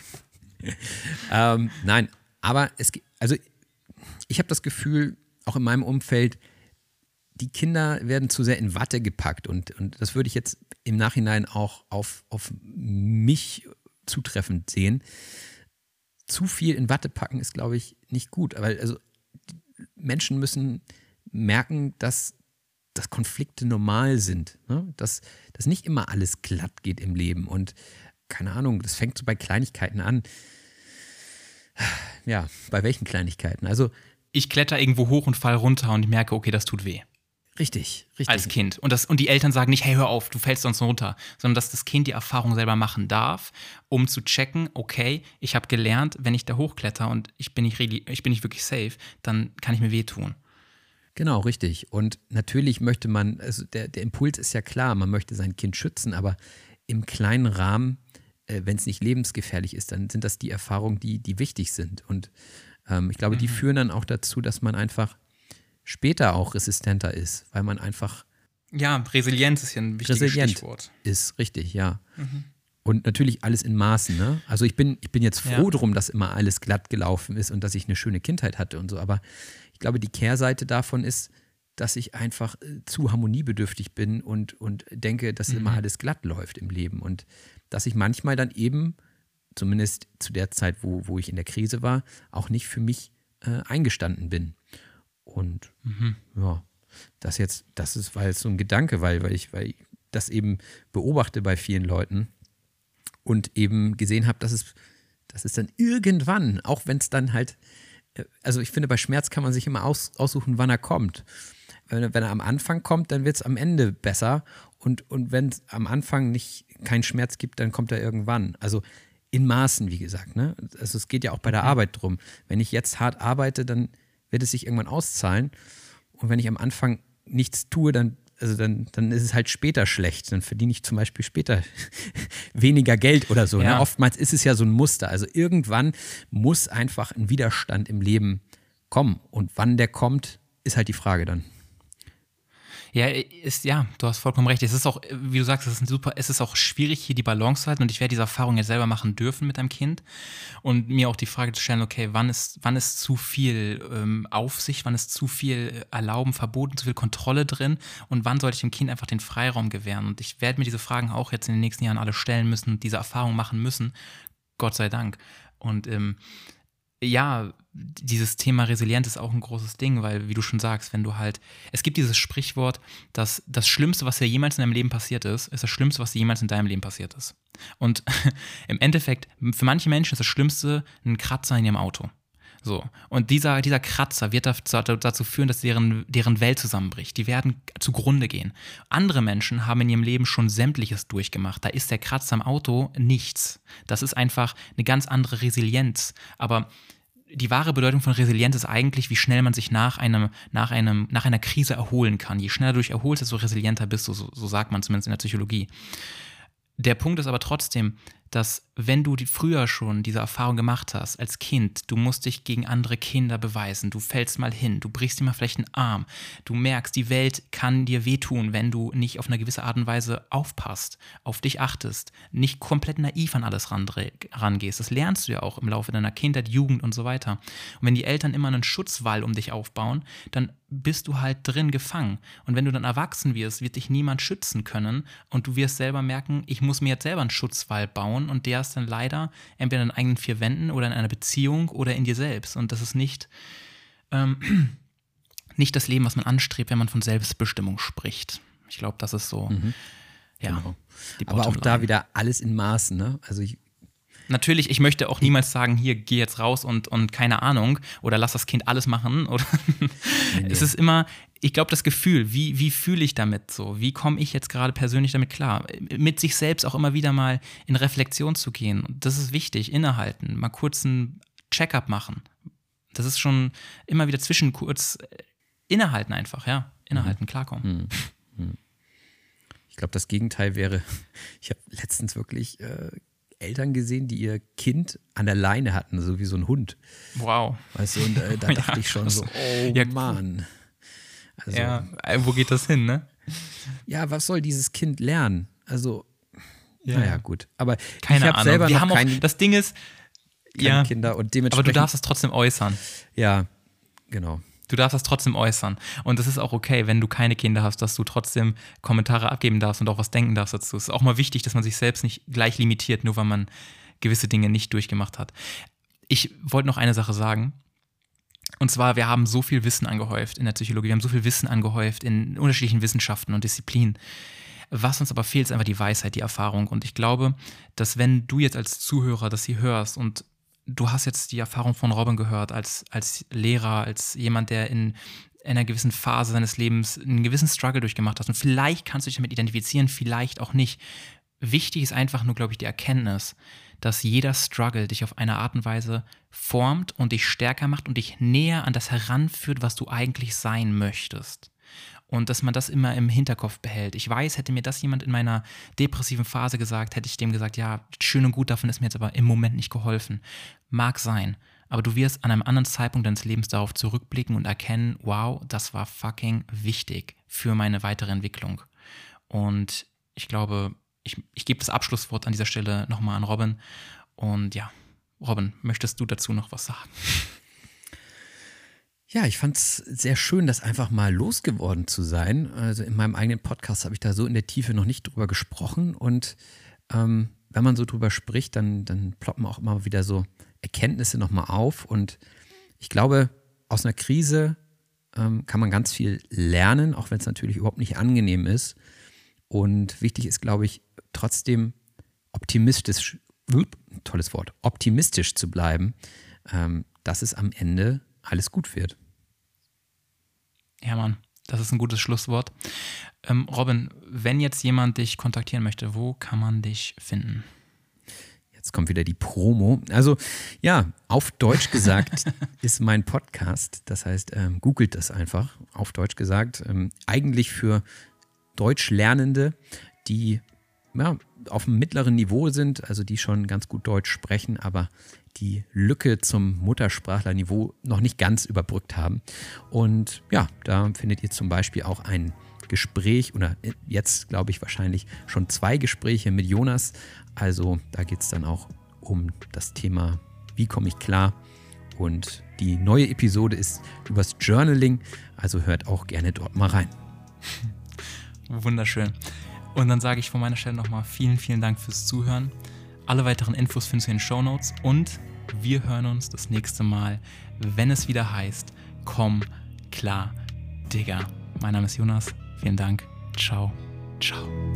ähm, nein, aber es also ich habe das Gefühl, auch in meinem Umfeld, die Kinder werden zu sehr in Watte gepackt und, und das würde ich jetzt im Nachhinein auch auf, auf mich zutreffend sehen. Zu viel in Watte packen ist, glaube ich, nicht gut, weil also Menschen müssen merken, dass, dass Konflikte normal sind, ne? dass, dass nicht immer alles glatt geht im Leben und keine Ahnung, das fängt so bei Kleinigkeiten an. Ja, bei welchen Kleinigkeiten? Also ich kletter irgendwo hoch und fall runter und ich merke, okay, das tut weh. Richtig, richtig. Als Kind. Und, das, und die Eltern sagen nicht, hey, hör auf, du fällst sonst runter, sondern dass das Kind die Erfahrung selber machen darf, um zu checken, okay, ich habe gelernt, wenn ich da hochkletter und ich bin nicht, ich bin nicht wirklich safe, dann kann ich mir wehtun. Genau, richtig. Und natürlich möchte man, also der, der Impuls ist ja klar, man möchte sein Kind schützen, aber im kleinen Rahmen, äh, wenn es nicht lebensgefährlich ist, dann sind das die Erfahrungen, die, die wichtig sind. Und ähm, ich glaube, mhm. die führen dann auch dazu, dass man einfach später auch resistenter ist, weil man einfach ja, Resilienz ist ja ein wichtiges resilient Stichwort. Ist, richtig, ja. Mhm. Und natürlich alles in Maßen, ne? Also ich bin, ich bin jetzt froh ja. drum, dass immer alles glatt gelaufen ist und dass ich eine schöne Kindheit hatte und so, aber ich glaube, die Kehrseite davon ist, dass ich einfach zu harmoniebedürftig bin und, und denke, dass mhm. immer alles glatt läuft im Leben und dass ich manchmal dann eben, zumindest zu der Zeit, wo, wo ich in der Krise war, auch nicht für mich äh, eingestanden bin. Und mhm. ja, das jetzt, das ist, war jetzt so ein Gedanke, weil, weil, ich, weil ich das eben beobachte bei vielen Leuten und eben gesehen habe, dass es, dass es dann irgendwann, auch wenn es dann halt, also ich finde, bei Schmerz kann man sich immer aus, aussuchen, wann er kommt. Wenn, wenn er am Anfang kommt, dann wird es am Ende besser und, und wenn es am Anfang nicht keinen Schmerz gibt, dann kommt er irgendwann. Also in Maßen, wie gesagt, ne? Also es geht ja auch bei der mhm. Arbeit drum. Wenn ich jetzt hart arbeite, dann wird es sich irgendwann auszahlen. Und wenn ich am Anfang nichts tue, dann, also dann, dann ist es halt später schlecht. Dann verdiene ich zum Beispiel später weniger Geld oder so. Ja. Ne? Oftmals ist es ja so ein Muster. Also irgendwann muss einfach ein Widerstand im Leben kommen. Und wann der kommt, ist halt die Frage dann. Ja, ist, ja, du hast vollkommen recht. Es ist auch, wie du sagst, es ist ein super, es ist auch schwierig, hier die Balance zu halten und ich werde diese Erfahrung jetzt selber machen dürfen mit einem Kind und mir auch die Frage zu stellen, okay, wann ist, wann ist zu viel ähm, Aufsicht, wann ist zu viel Erlauben, Verboten, zu viel Kontrolle drin und wann sollte ich dem Kind einfach den Freiraum gewähren? Und ich werde mir diese Fragen auch jetzt in den nächsten Jahren alle stellen müssen und diese Erfahrung machen müssen, Gott sei Dank. Und ähm, ja, dieses Thema Resilienz ist auch ein großes Ding, weil, wie du schon sagst, wenn du halt, es gibt dieses Sprichwort, dass das Schlimmste, was dir jemals in deinem Leben passiert ist, ist das Schlimmste, was dir jemals in deinem Leben passiert ist. Und im Endeffekt, für manche Menschen ist das Schlimmste ein Kratzer in ihrem Auto. So. Und dieser, dieser Kratzer wird dazu führen, dass deren, deren Welt zusammenbricht. Die werden zugrunde gehen. Andere Menschen haben in ihrem Leben schon Sämtliches durchgemacht. Da ist der Kratzer am Auto nichts. Das ist einfach eine ganz andere Resilienz. Aber die wahre Bedeutung von Resilienz ist eigentlich, wie schnell man sich nach, einem, nach, einem, nach einer Krise erholen kann. Je schneller du dich erholst, desto resilienter bist du, so, so sagt man zumindest in der Psychologie. Der Punkt ist aber trotzdem, dass wenn du die früher schon diese Erfahrung gemacht hast, als Kind, du musst dich gegen andere Kinder beweisen, du fällst mal hin, du brichst dir mal vielleicht einen Arm, du merkst, die Welt kann dir wehtun, wenn du nicht auf eine gewisse Art und Weise aufpasst, auf dich achtest, nicht komplett naiv an alles rangehst. Das lernst du ja auch im Laufe deiner Kindheit, Jugend und so weiter. Und wenn die Eltern immer einen Schutzwall um dich aufbauen, dann bist du halt drin gefangen. Und wenn du dann erwachsen wirst, wird dich niemand schützen können und du wirst selber merken, ich muss mir jetzt selber einen Schutzwall bauen und der ist dann leider entweder in deinen eigenen vier Wänden oder in einer Beziehung oder in dir selbst. Und das ist nicht, ähm, nicht das Leben, was man anstrebt, wenn man von Selbstbestimmung spricht. Ich glaube, das ist so, mhm. ja. Genau. Aber auch da wieder alles in Maßen, ne? Also ich Natürlich, ich möchte auch niemals sagen, hier, geh jetzt raus und, und keine Ahnung oder lass das Kind alles machen. Oder nee, nee. Es ist immer, ich glaube, das Gefühl, wie, wie fühle ich damit so? Wie komme ich jetzt gerade persönlich damit klar? Mit sich selbst auch immer wieder mal in Reflexion zu gehen. Und das ist wichtig, innehalten, mal kurz einen Check-up machen. Das ist schon immer wieder zwischen kurz innehalten einfach, ja. Innehalten, mhm. klarkommen. Mhm. Ich glaube, das Gegenteil wäre, ich habe letztens wirklich äh, Eltern gesehen, die ihr Kind an der Leine hatten, so wie so ein Hund. Wow. Weißt du, und äh, da dachte ja, ich schon so, oh ja, Mann. Also, ja, wo geht das hin, ne? Ja, was soll dieses Kind lernen? Also, ja. naja, gut. Aber keine ich habe selber Wir noch haben auch, kein, das Ding ist, keine ja, Kinder und dementsprechend. aber du darfst es trotzdem äußern. Ja, genau. Du darfst das trotzdem äußern. Und das ist auch okay, wenn du keine Kinder hast, dass du trotzdem Kommentare abgeben darfst und auch was denken darfst dazu. Es ist auch mal wichtig, dass man sich selbst nicht gleich limitiert, nur weil man gewisse Dinge nicht durchgemacht hat. Ich wollte noch eine Sache sagen. Und zwar, wir haben so viel Wissen angehäuft in der Psychologie, wir haben so viel Wissen angehäuft in unterschiedlichen Wissenschaften und Disziplinen. Was uns aber fehlt, ist einfach die Weisheit, die Erfahrung. Und ich glaube, dass wenn du jetzt als Zuhörer das hier hörst und du hast jetzt die Erfahrung von Robin gehört als, als Lehrer, als jemand, der in einer gewissen Phase seines Lebens einen gewissen Struggle durchgemacht hat. Und vielleicht kannst du dich damit identifizieren, vielleicht auch nicht. Wichtig ist einfach nur, glaube ich, die Erkenntnis, dass jeder Struggle dich auf eine Art und Weise formt und dich stärker macht und dich näher an das heranführt, was du eigentlich sein möchtest. Und dass man das immer im Hinterkopf behält. Ich weiß, hätte mir das jemand in meiner depressiven Phase gesagt, hätte ich dem gesagt, ja, schön und gut, davon ist mir jetzt aber im Moment nicht geholfen. Mag sein, aber du wirst an einem anderen Zeitpunkt deines Lebens darauf zurückblicken und erkennen, wow, das war fucking wichtig für meine weitere Entwicklung. Und ich glaube, ich, ich gebe das Abschlusswort an dieser Stelle nochmal an Robin. Und ja, Robin, möchtest du dazu noch was sagen? Ja, ich fand es sehr schön, das einfach mal losgeworden zu sein. Also in meinem eigenen Podcast habe ich da so in der Tiefe noch nicht drüber gesprochen. Und ähm, wenn man so drüber spricht, dann, dann ploppen auch immer wieder so Erkenntnisse nochmal auf. Und ich glaube, aus einer Krise ähm, kann man ganz viel lernen, auch wenn es natürlich überhaupt nicht angenehm ist. Und wichtig ist, glaube ich, trotzdem optimistisch, tolles Wort, optimistisch zu bleiben, ähm, dass es am Ende alles gut wird. Ja, Mann, das ist ein gutes Schlusswort. Ähm, Robin, wenn jetzt jemand dich kontaktieren möchte, wo kann man dich finden? Jetzt kommt wieder die Promo. Also ja, auf Deutsch gesagt ist mein Podcast, das heißt, ähm, googelt das einfach, auf Deutsch gesagt, ähm, eigentlich für Deutschlernende, die ja, auf einem mittleren Niveau sind, also die schon ganz gut Deutsch sprechen, aber die Lücke zum Muttersprachlerniveau noch nicht ganz überbrückt haben. Und ja, da findet ihr zum Beispiel auch ein Gespräch oder jetzt glaube ich wahrscheinlich schon zwei Gespräche mit Jonas. Also da geht es dann auch um das Thema, wie komme ich klar. Und die neue Episode ist übers Journaling, also hört auch gerne dort mal rein. Wunderschön. Und dann sage ich von meiner Stelle nochmal vielen, vielen Dank fürs Zuhören. Alle weiteren Infos findest du in den Shownotes und Wir hören uns das nächste Mal, wenn es wieder heißt, komm klar, Digga. Mein Name ist Jonas. Vielen Dank. Ciao. Ciao.